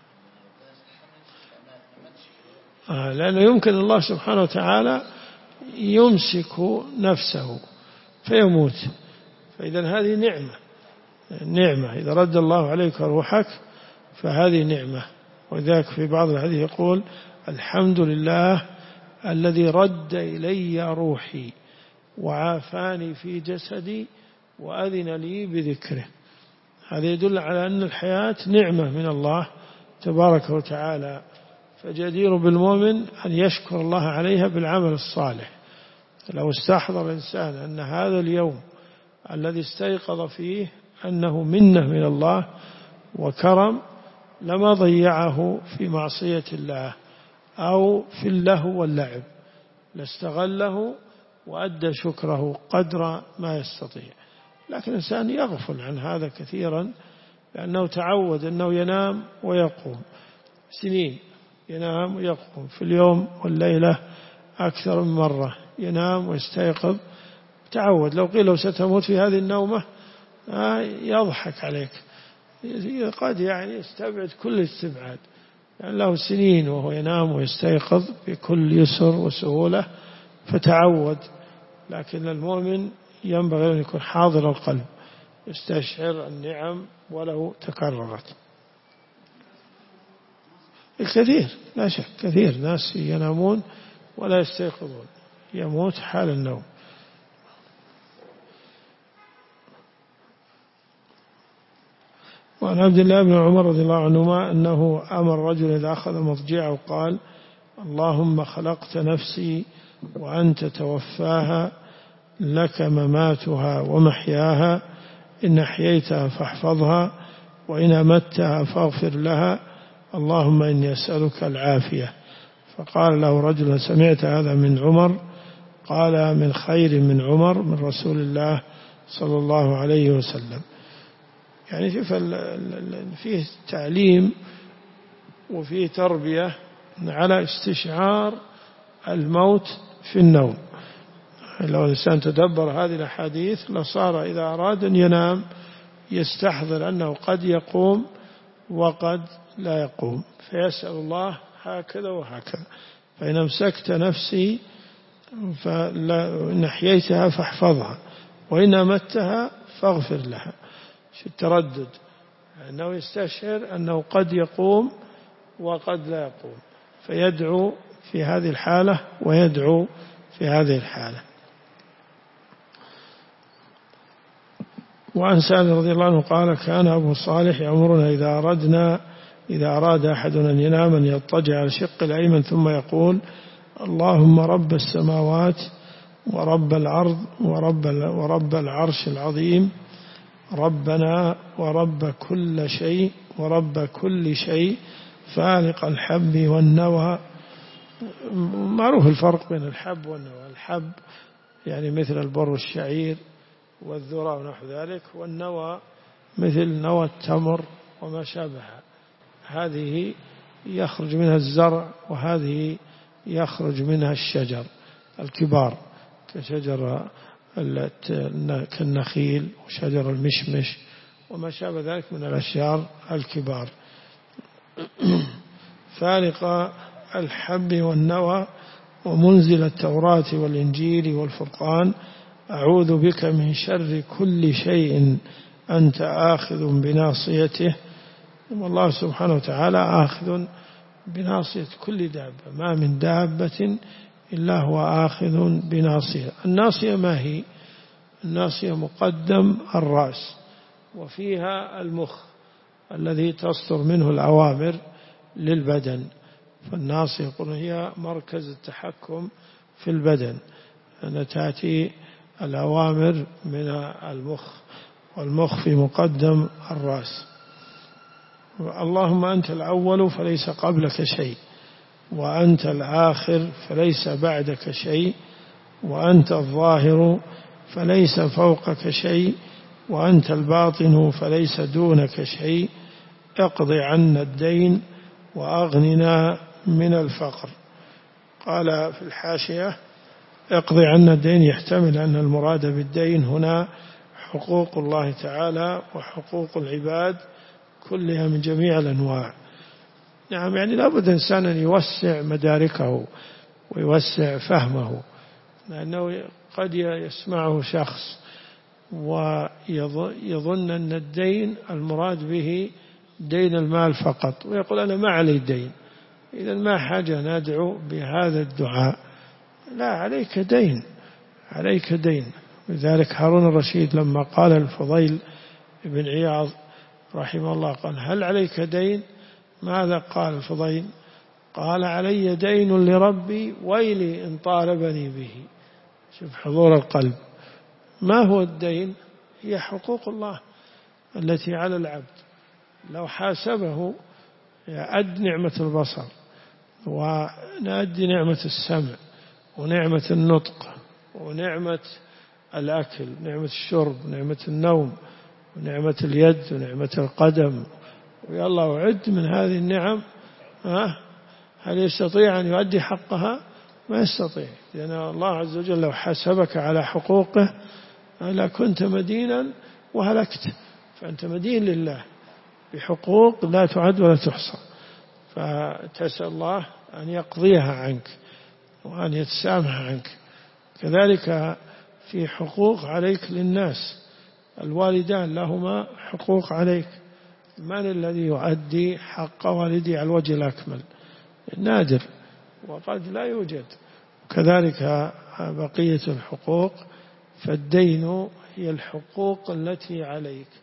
آه لأنه يمكن الله سبحانه وتعالى يمسك نفسه فيموت، فإذا هذه نعمة، نعمة إذا رد الله عليك روحك فهذه نعمة. وذاك في بعض الحديث يقول الحمد لله الذي رد إلي روحي وعافاني في جسدي وأذن لي بذكره. هذا يدل على أن الحياة نعمة من الله تبارك وتعالى، فجدير بالمؤمن أن يشكر الله عليها بالعمل الصالح. لو استحضر الإنسان أن هذا اليوم الذي استيقظ فيه أنه منة من الله وكرم لما ضيعه في معصية الله أو في اللهو واللعب، لاستغله وأدى شكره قدر ما يستطيع. لكن الإنسان يغفل عن هذا كثيرا، لأنه تعود أنه ينام ويقوم سنين، ينام ويقوم في اليوم والليلة أكثر من مرة، ينام ويستيقظ، تعود. لو قيل له ستموت في هذه النومة يضحك عليك، قد يعني يستبعد كل استبعاد، يعني له سنين وهو ينام ويستيقظ بكل يسر وسهولة فتعود. لكن المؤمن ينبغي أن يكون حاضر القلب، يستشعر النعم ولو تكررت. الكثير لا شك، كثير ناس ينامون ولا يستيقظون، يموت حال النوم. وعن عبد الله بن عمر رضي الله عنهما أنه أمر رجل إذا أخذ مضجعه وقال اللهم خلقت نفسي وأنت توفاها لك مماتها ومحياها إن أحييتها فاحفظها وإن أمتها فاغفر لها اللهم إني أسألك العافية. فقال له رجل سمعت هذا من عمر؟ قال من خير من عمر من رسول الله صلى الله عليه وسلم. يعني شوف فيه تعليم وفيه تربية على استشعار الموت في النوم. لو الإنسان تدبر هذه الأحاديث لصار إذا أراد أن ينام يستحضر أنه قد يقوم وقد لا يقوم، فيسأل الله هكذا وهكذا. فإن أمسكت نفسي فإن أحييتها فاحفظها وإن أمتها فاغفر لها. شو التردد؟ أنه يستشعر أنه قد يقوم وقد لا يقوم، فيدعو في هذه الحالة ويدعو في هذه الحالة. وعن سالم رضي الله عنه قال كان أبو صالح يأمرنا إذا أردنا إذا أراد أحدنا أن ينام أن يضطجع على الشق الأيمن ثم يقول اللهم رب السماوات ورب الأرض ورب, ورب العرش العظيم ربنا ورب كل شيء ورب كل شيء فالق الحب والنوى. معروف الفرق بين الحب والنوى. الحب يعني مثل البر والشعير والذرة ونحو ذلك، والنوى مثل نوى التمر وما شابهها. هذه يخرج منها الزرع وهذه يخرج منها الشجر الكبار كشجر كالنخيل وشجر المشمش وما شابه ذلك من الأشجار الكبار. فالق الحب والنوى ومنزل التوراة والإنجيل والفرقان أعوذ بك من شر كل شيء أنت آخذ بناصيته. والله سبحانه وتعالى آخذ بناصية كل دابة، ما من دابة إلا هو آخذ بناصية. الناصية ما هي؟ الناصية مقدم الرأس وفيها المخ الذي تصدر منه الأوامر للبدن. فالناصية يقول هي مركز التحكم في البدن، أن تأتي الأوامر من المخ والمخ في مقدم الرأس. اللهم أنت الأول فليس قبلك شيء، وأنت الآخر فليس بعدك شيء، وأنت الظاهر فليس فوقك شيء، وأنت الباطن فليس دونك شيء. اقض عنا الدين وأغننا من الفقر. قال في الحاشية اقض عنا الدين يحتمل أن المراد بالدين هنا حقوق الله تعالى وحقوق العباد كلها من جميع الأنواع. نعم، يعني لابد الإنسان أن يوسع مداركه ويوسع فهمه، لأنه قد يسمعه شخص ويظن أن الدين المراد به دين المال فقط ويقول أنا ما علي دين، إذا ما حاجة ندعو بهذا الدعاء. لا، عليك دين، عليك دين. لذلك هارون الرشيد لما قال الفضيل بن عياض رحمه الله قال هل عليك دين؟ ماذا قال الفضيل؟ قال علي دين لربي ويلي إن طالبني به. شوف حضور القلب. ما هو الدين؟ هي حقوق الله التي على العبد. لو حاسبه يأد نعمة البصر ونأدي نعمة السمع ونعمة النطق ونعمة الأكل ونعمة الشرب ونعمة النوم ونعمة اليد ونعمة القدم، ويلا وعد من هذه النعم، هل يستطيع أن يؤدي حقها؟ ما يستطيع، لأن الله عز وجل لو حاسبك على حقوقه لكنت مدينا وهلكت. فأنت مدين لله بحقوق لا تعد ولا تحصى، فتسأل الله أن يقضيها عنك وأن يتسامح عنك. كذلك في حقوق عليك للناس، الوالدان لهما حقوق عليك. من الذي يؤدي حق والدي على الوجه الأكمل؟ نادر وقد لا يوجد. كذلك بقية الحقوق، فالدين هي الحقوق التي عليك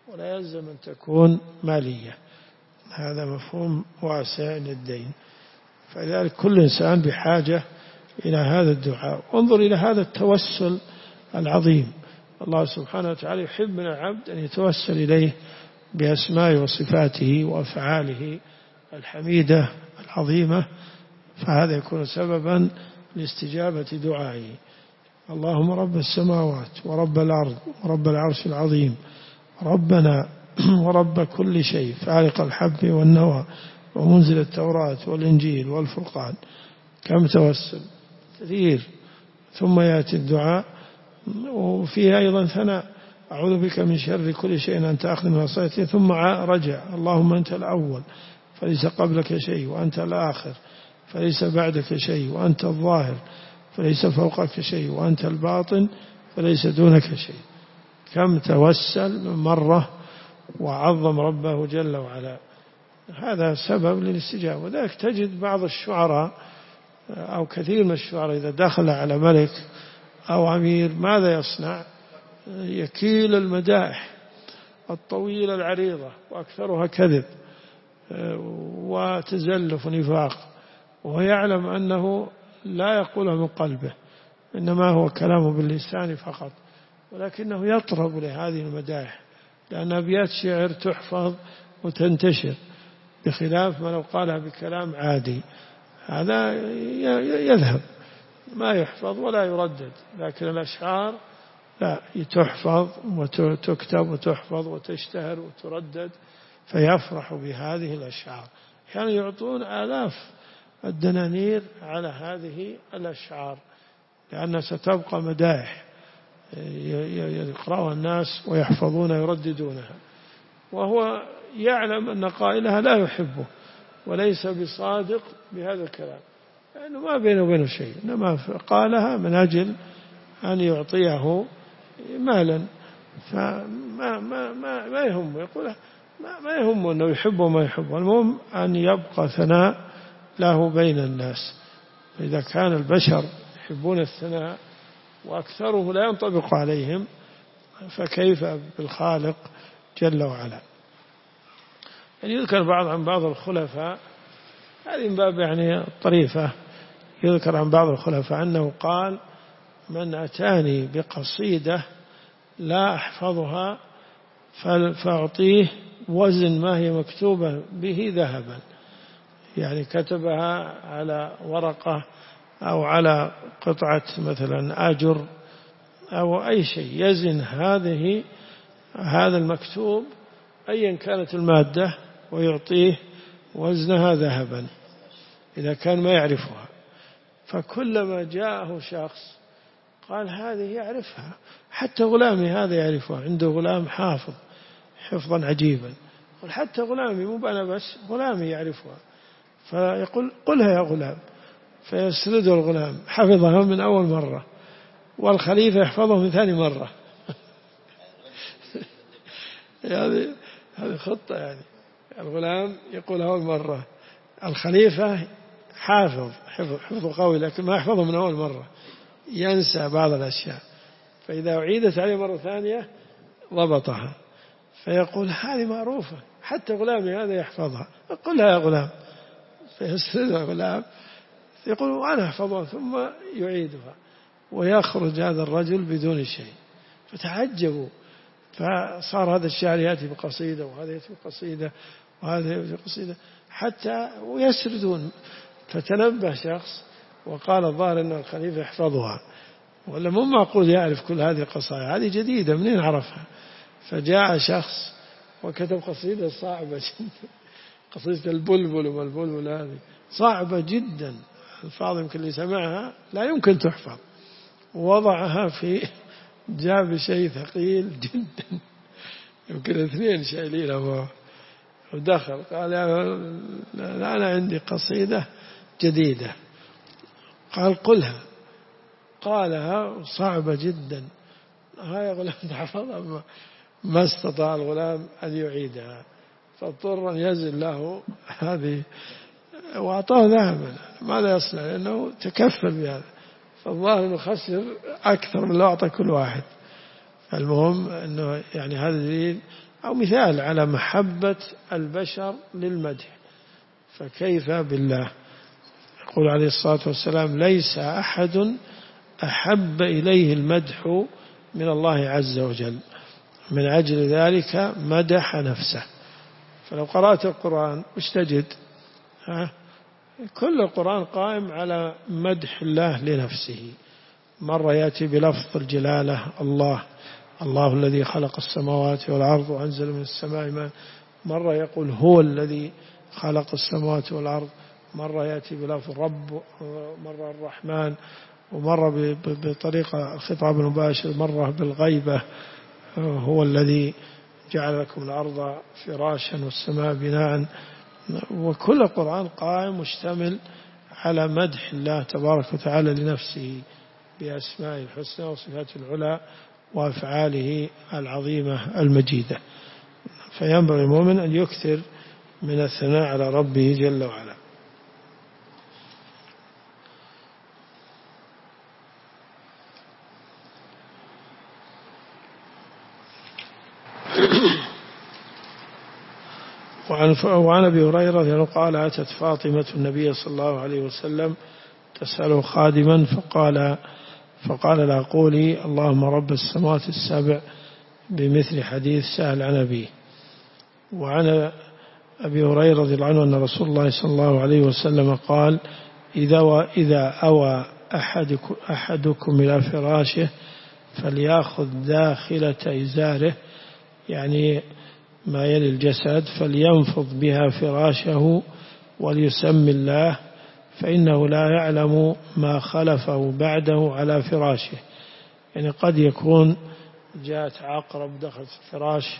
ولا يلزم أن تكون مالية. هذا مفهوم واسع للدين. فلذلك كل إنسان بحاجة إلى هذا الدعاء. وانظر إلى هذا التوسل العظيم. الله سبحانه وتعالى يحب من العبد أن يتوسل إليه بأسمائه وصفاته وأفعاله الحميدة العظيمة، فهذا يكون سببا لاستجابة دعائه. اللهم رب السماوات ورب الأرض ورب العرش العظيم ربنا ورب كل شيء فالق الحب والنوى ومنزل التوراة والإنجيل والفرقان. كم توسل كثير. ثم يأتي الدعاء وفيه أيضا ثناء: أعوذ بك من شر كل شيء أنت آخذ بناصيته. ثم رجع: اللهم أنت الأول فليس قبلك شيء، وأنت الآخر فليس بعدك شيء، وأنت الظاهر فليس فوقك شيء، وأنت الباطن فليس دونك شيء. كم توسل من مرة وعظم ربه جل وعلا. هذا سبب للاستجابة. وذلك تجد بعض الشعراء أو كثير من الشعراء إذا دخل على ملك أو أمير ماذا يصنع؟ يكيل المدائح الطويلة العريضة وأكثرها كذب وتزلف ونفاق، وهو يعلم أنه لا يقوله من قلبه، إنما هو كلامه باللسان فقط، ولكنه يطرب لهذه المدائح، لأن أبيات شعر تحفظ وتنتشر، بخلاف ما لو قالها بكلام عادي هذا يذهب ما يحفظ ولا يردد. لكن الأشعار لا، تحفظ وتكتب وتحفظ وتشتهر وتردد، فيفرح بهذه الأشعار. كانوا يعطون آلاف الدنانير على هذه الأشعار، لأنها ستبقى مدائح يقرأها الناس ويحفظون يرددونها، وهو يعلم أن قائلها لا يحبه وليس بصادق بهذا الكلام، لأنه ما بينه وبينه شيء، إنما قالها من أجل أن يعطيه مالا، فما ما ما ما يهمه، يقول ما ما يهمه أنه يحبه وما يحبه، المهم أن يبقى ثناء له بين الناس. إذا كان البشر يحبون الثناء وأكثره لا ينطبق عليهم، فكيف بالخالق جل وعلا. يعني يذكر بعض عن بعض الخلفاء، هذه من باب يعني طريفة، يذكر عن بعض الخلفاء أنه قال: من أتاني بقصيدة لا أحفظها فأعطيه وزن ما هي مكتوبة به ذهبا، يعني كتبها على ورقة أو على قطعة مثلا آجر أو أي شيء، يزن هذه هذا المكتوب أيا كانت المادة ويعطيه وزنها ذهبا إذا كان ما يعرفها. فكلما جاءه شخص قال هذه يعرفها، حتى غلامي هذا يعرفها، عنده غلام حافظ حفظا عجيبا، قل حتى غلامي مو أنا بس، غلامي يعرفها، فيقول قلها يا غلام، فيسرد الغلام حفظها من أول مرة، والخليفة يحفظه من ثاني مرة. هذه هذه خطة، يعني الغلام يقول أول مرة، الخليفة حافظ حفظ حفظ قوي لكن ما يحفظه من أول مرة، ينسى بعض الأشياء، فإذا أعيدت عليه مرة ثانية ضبطها، فيقول هذه معروفة حتى غلامي هذا يحفظها، قلها يا غلام، فيسردها الغلام يقول وأنا أحفظها، ثم يعيدها، ويخرج هذا الرجل بدون شيء. فتعجبوا، فصار هذا الشاعر يأتي بقصيدة وهذا يأتي بقصيدة وهذا يأتي بقصيدة حتى ويسردون. فتنبه شخص وقال الظاهر أن الخليفة يحفظها، ولا مو معقول يعرف كل هذه القصائد، هذه جديدة منين عرفها؟ فجاء شخص وكتب قصيدة صعبة جدا، قصيدة البلبل وما البلبل هذه صعبة جدا، الفاظ يمكن اللي سمعها لا يمكن تحفظ، ووضعها في جاب شيء ثقيل جدا، يمكن اثنين شايلينه، ودخل قال لا أنا عندي قصيدة جديدة، قال قلها، قالها صعبة جدا، هاي غلام تحفظها، ما استطاع الغلام أن يعيدها، فاضطر أن يزل له هذه وأعطاه ذهبا. ماذا يصنع؟ لأنه تكفل بهذا، فالظاهر أنه خسر أكثر من لو أعطى كل واحد. المهم أنه يعني هذا دليل أو مثال على محبة البشر للمدح، فكيف بالله؟ يقول عليه الصلاة والسلام ليس أحد أحب إليه المدح من الله عز وجل، من أجل ذلك مدح نفسه. فلو قرأت القرآن وش تجد؟ ها؟ كل القرآن قائم على مدح الله لنفسه. مرة يأتي بلفظ الجلالة الله، الله الذي خلق السماوات والأرض وأنزل من السماء ماء. مرة يقول هو الذي خلق السماوات والأرض. مرة يأتي بلفظ رب، مرة الرحمن، ومرة بطريقة الخطاب المباشر، مرة بالغيبة هو الذي جعل لكم الأرض فراشا والسماء بناء. وكل القرآن قائم مشتمل على مدح الله تبارك وتعالى لنفسه بأسماء الحسنى وصفاته العلى وأفعاله العظيمة المجيدة. فينبغي المؤمن أن يكثر من الثناء على ربه جل وعلا. وعن أبي هريرة قال أتت فاطمة النبي صلى الله عليه وسلم تسأله خادما فقال فقال لها قولي اللهم رب السماوات السبع بمثل حديث سهل عن أبيه. وعن أبي هريرة رضي الله عنه أن رسول الله صلى الله عليه وسلم قال إذا وإذا أوى أحدكم, أحدكم إلى فراشه فليأخذ داخلة إزاره، يعني ما يلي الجسد، فلينفض بها فراشه وليسمي الله، فإنه لا يعلم ما خلفه بعده على فراشه. يعني قد يكون جاءت عقرب دخلت فراش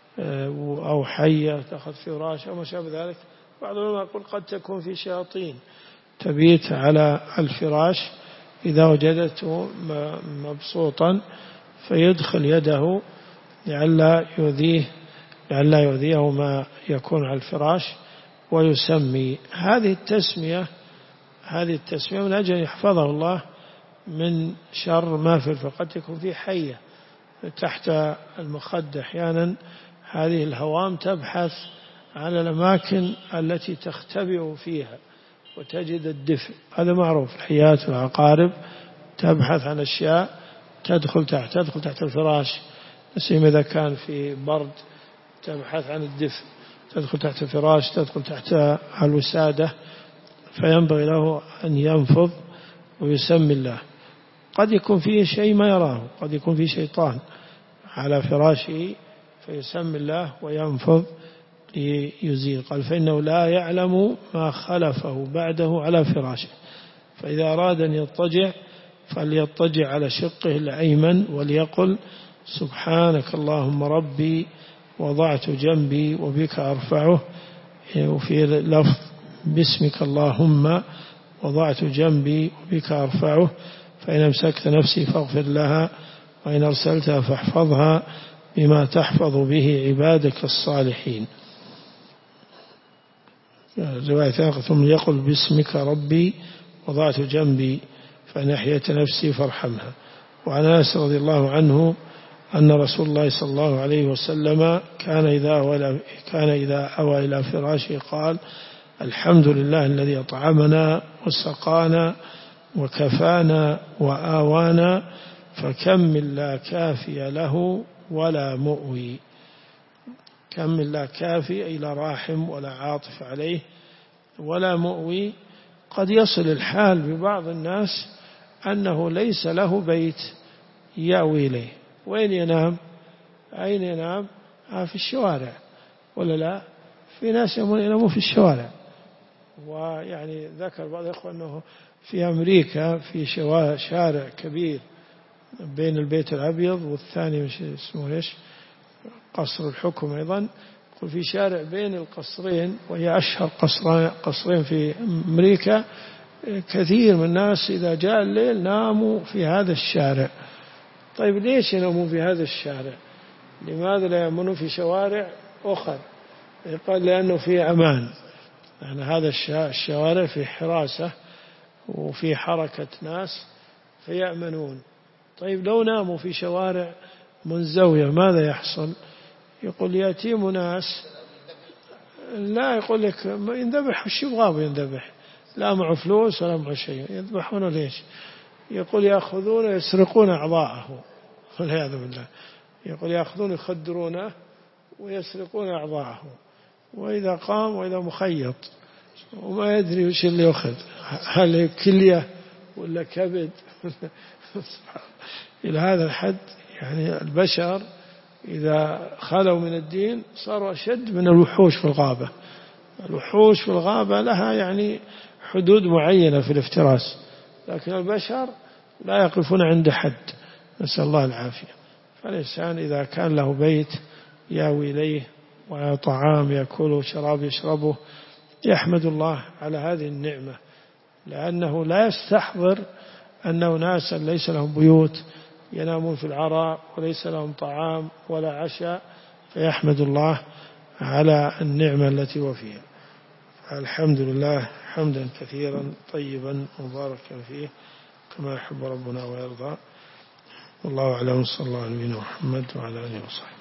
أو حية دخلت فراش أو ما شابه ذلك. بعض العلماء يقول قد تكون في شياطين تبيت على الفراش، إذا وجدته مبسوطا فيدخل يده لئلا يؤذيه لئلا يؤذيه ما يكون على الفراش ويسمي. هذه التسمية هذه التسمية من أجل يحفظه الله من شر ما في، فقد تكون في حية تحت المخدة أحيانا، هذه الهوام تبحث على الأماكن التي تختبئ فيها وتجد الدفء، هذا معروف. الحيات والعقارب تبحث عن أشياء تدخل تحت تدخل تحت الفراش، نسيم إذا كان في برد تبحث عن الدفء، تدخل تحت الفراش، تدخل تحت الوسادة، فينبغي له أن ينفض ويسمي الله. قد يكون فيه شيء ما يراه، قد يكون فيه شيطان على فراشه فيسمي الله وينفض ليزيل. قال فإنه لا يعلم ما خلفه بعده على فراشه، فإذا أراد أن يضطجع فليضطجع على شقه الأيمن وليقل سبحانك اللهم ربي وضعت جنبي وبك أرفعه، وفي لفظ باسمك اللهم وضعت جنبي وبك أرفعه، فإن أمسكت نفسي فاغفر لها وإن أرسلتها فاحفظها بما تحفظ به عبادك الصالحين. رواية ثانية ثم يقول باسمك ربي وضعت جنبي فإن أحييت نفسي فارحمها. وعن أنس رضي الله عنه أن رسول الله صلى الله عليه وسلم كان إذا أوى كان إذا أوى إلى فراشه قال الحمد لله الذي أطعمنا وسقانا وكفانا وآوانا فكم من لا كافي له ولا مؤوي. كم من لا كافي أي لا راحم ولا عاطف عليه ولا مؤوي. قد يصل الحال ببعض الناس أنه ليس له بيت يأوي إليه. وين ينام؟ أين ينام؟ آه في الشوارع ولا لا؟ في ناس ينامون في الشوارع. ويعني ذكر بعض الأخوة أنه في أمريكا في شارع كبير بين البيت الأبيض والثاني مش اسمه إيش قصر الحكم أيضا، في شارع بين القصرين وهي أشهر قصرين في أمريكا، كثير من الناس إذا جاء الليل ناموا في هذا الشارع. طيب ليش ينامون في هذا الشارع؟ لماذا لا ينامون في شوارع أخرى؟ قال لأنه في أمان، يعني هذا الشوارع في حراسة وفي حركة ناس فيأمنون. طيب لو ناموا في شوارع منزوية ماذا يحصل؟ يقول يتيم ناس لا يقول لك ينذبح وش يبغاه ينذبح لا معه فلوس ولا معه شيء يذبحونه ليش يقول يأخذون ويسرقون أعضاءه والعياذ بالله يقول يأخذون يخدرونه ويسرقون أعضاءه وإذا قام وإذا مخيط وما يدري وش اللي يأخذ هل كلية ولا كبد إلى هذا الحد. يعني البشر إذا خلوا من الدين صاروا أشد من الوحوش في الغابة. الوحوش في الغابة لها يعني حدود معينة في الافتراس، لكن البشر لا يقفون عند حد، نسأل الله العافية. فالإنسان إذا كان له بيت ياوي إليه وطعام يأكله وشراب يشربه يحمد الله على هذه النعمة، لأنه لا يستحضر أن ناسا ليس لهم بيوت ينامون في العراء وليس لهم طعام ولا عشاء، فيحمد الله على النعمة التي هو فيها. الحمد لله حمدا كثيرا طيبا مباركا فيه كما يحب ربنا ويرضى. والله أعلم. صلى الله عليه وسلم محمد وعلى آله وصحبه.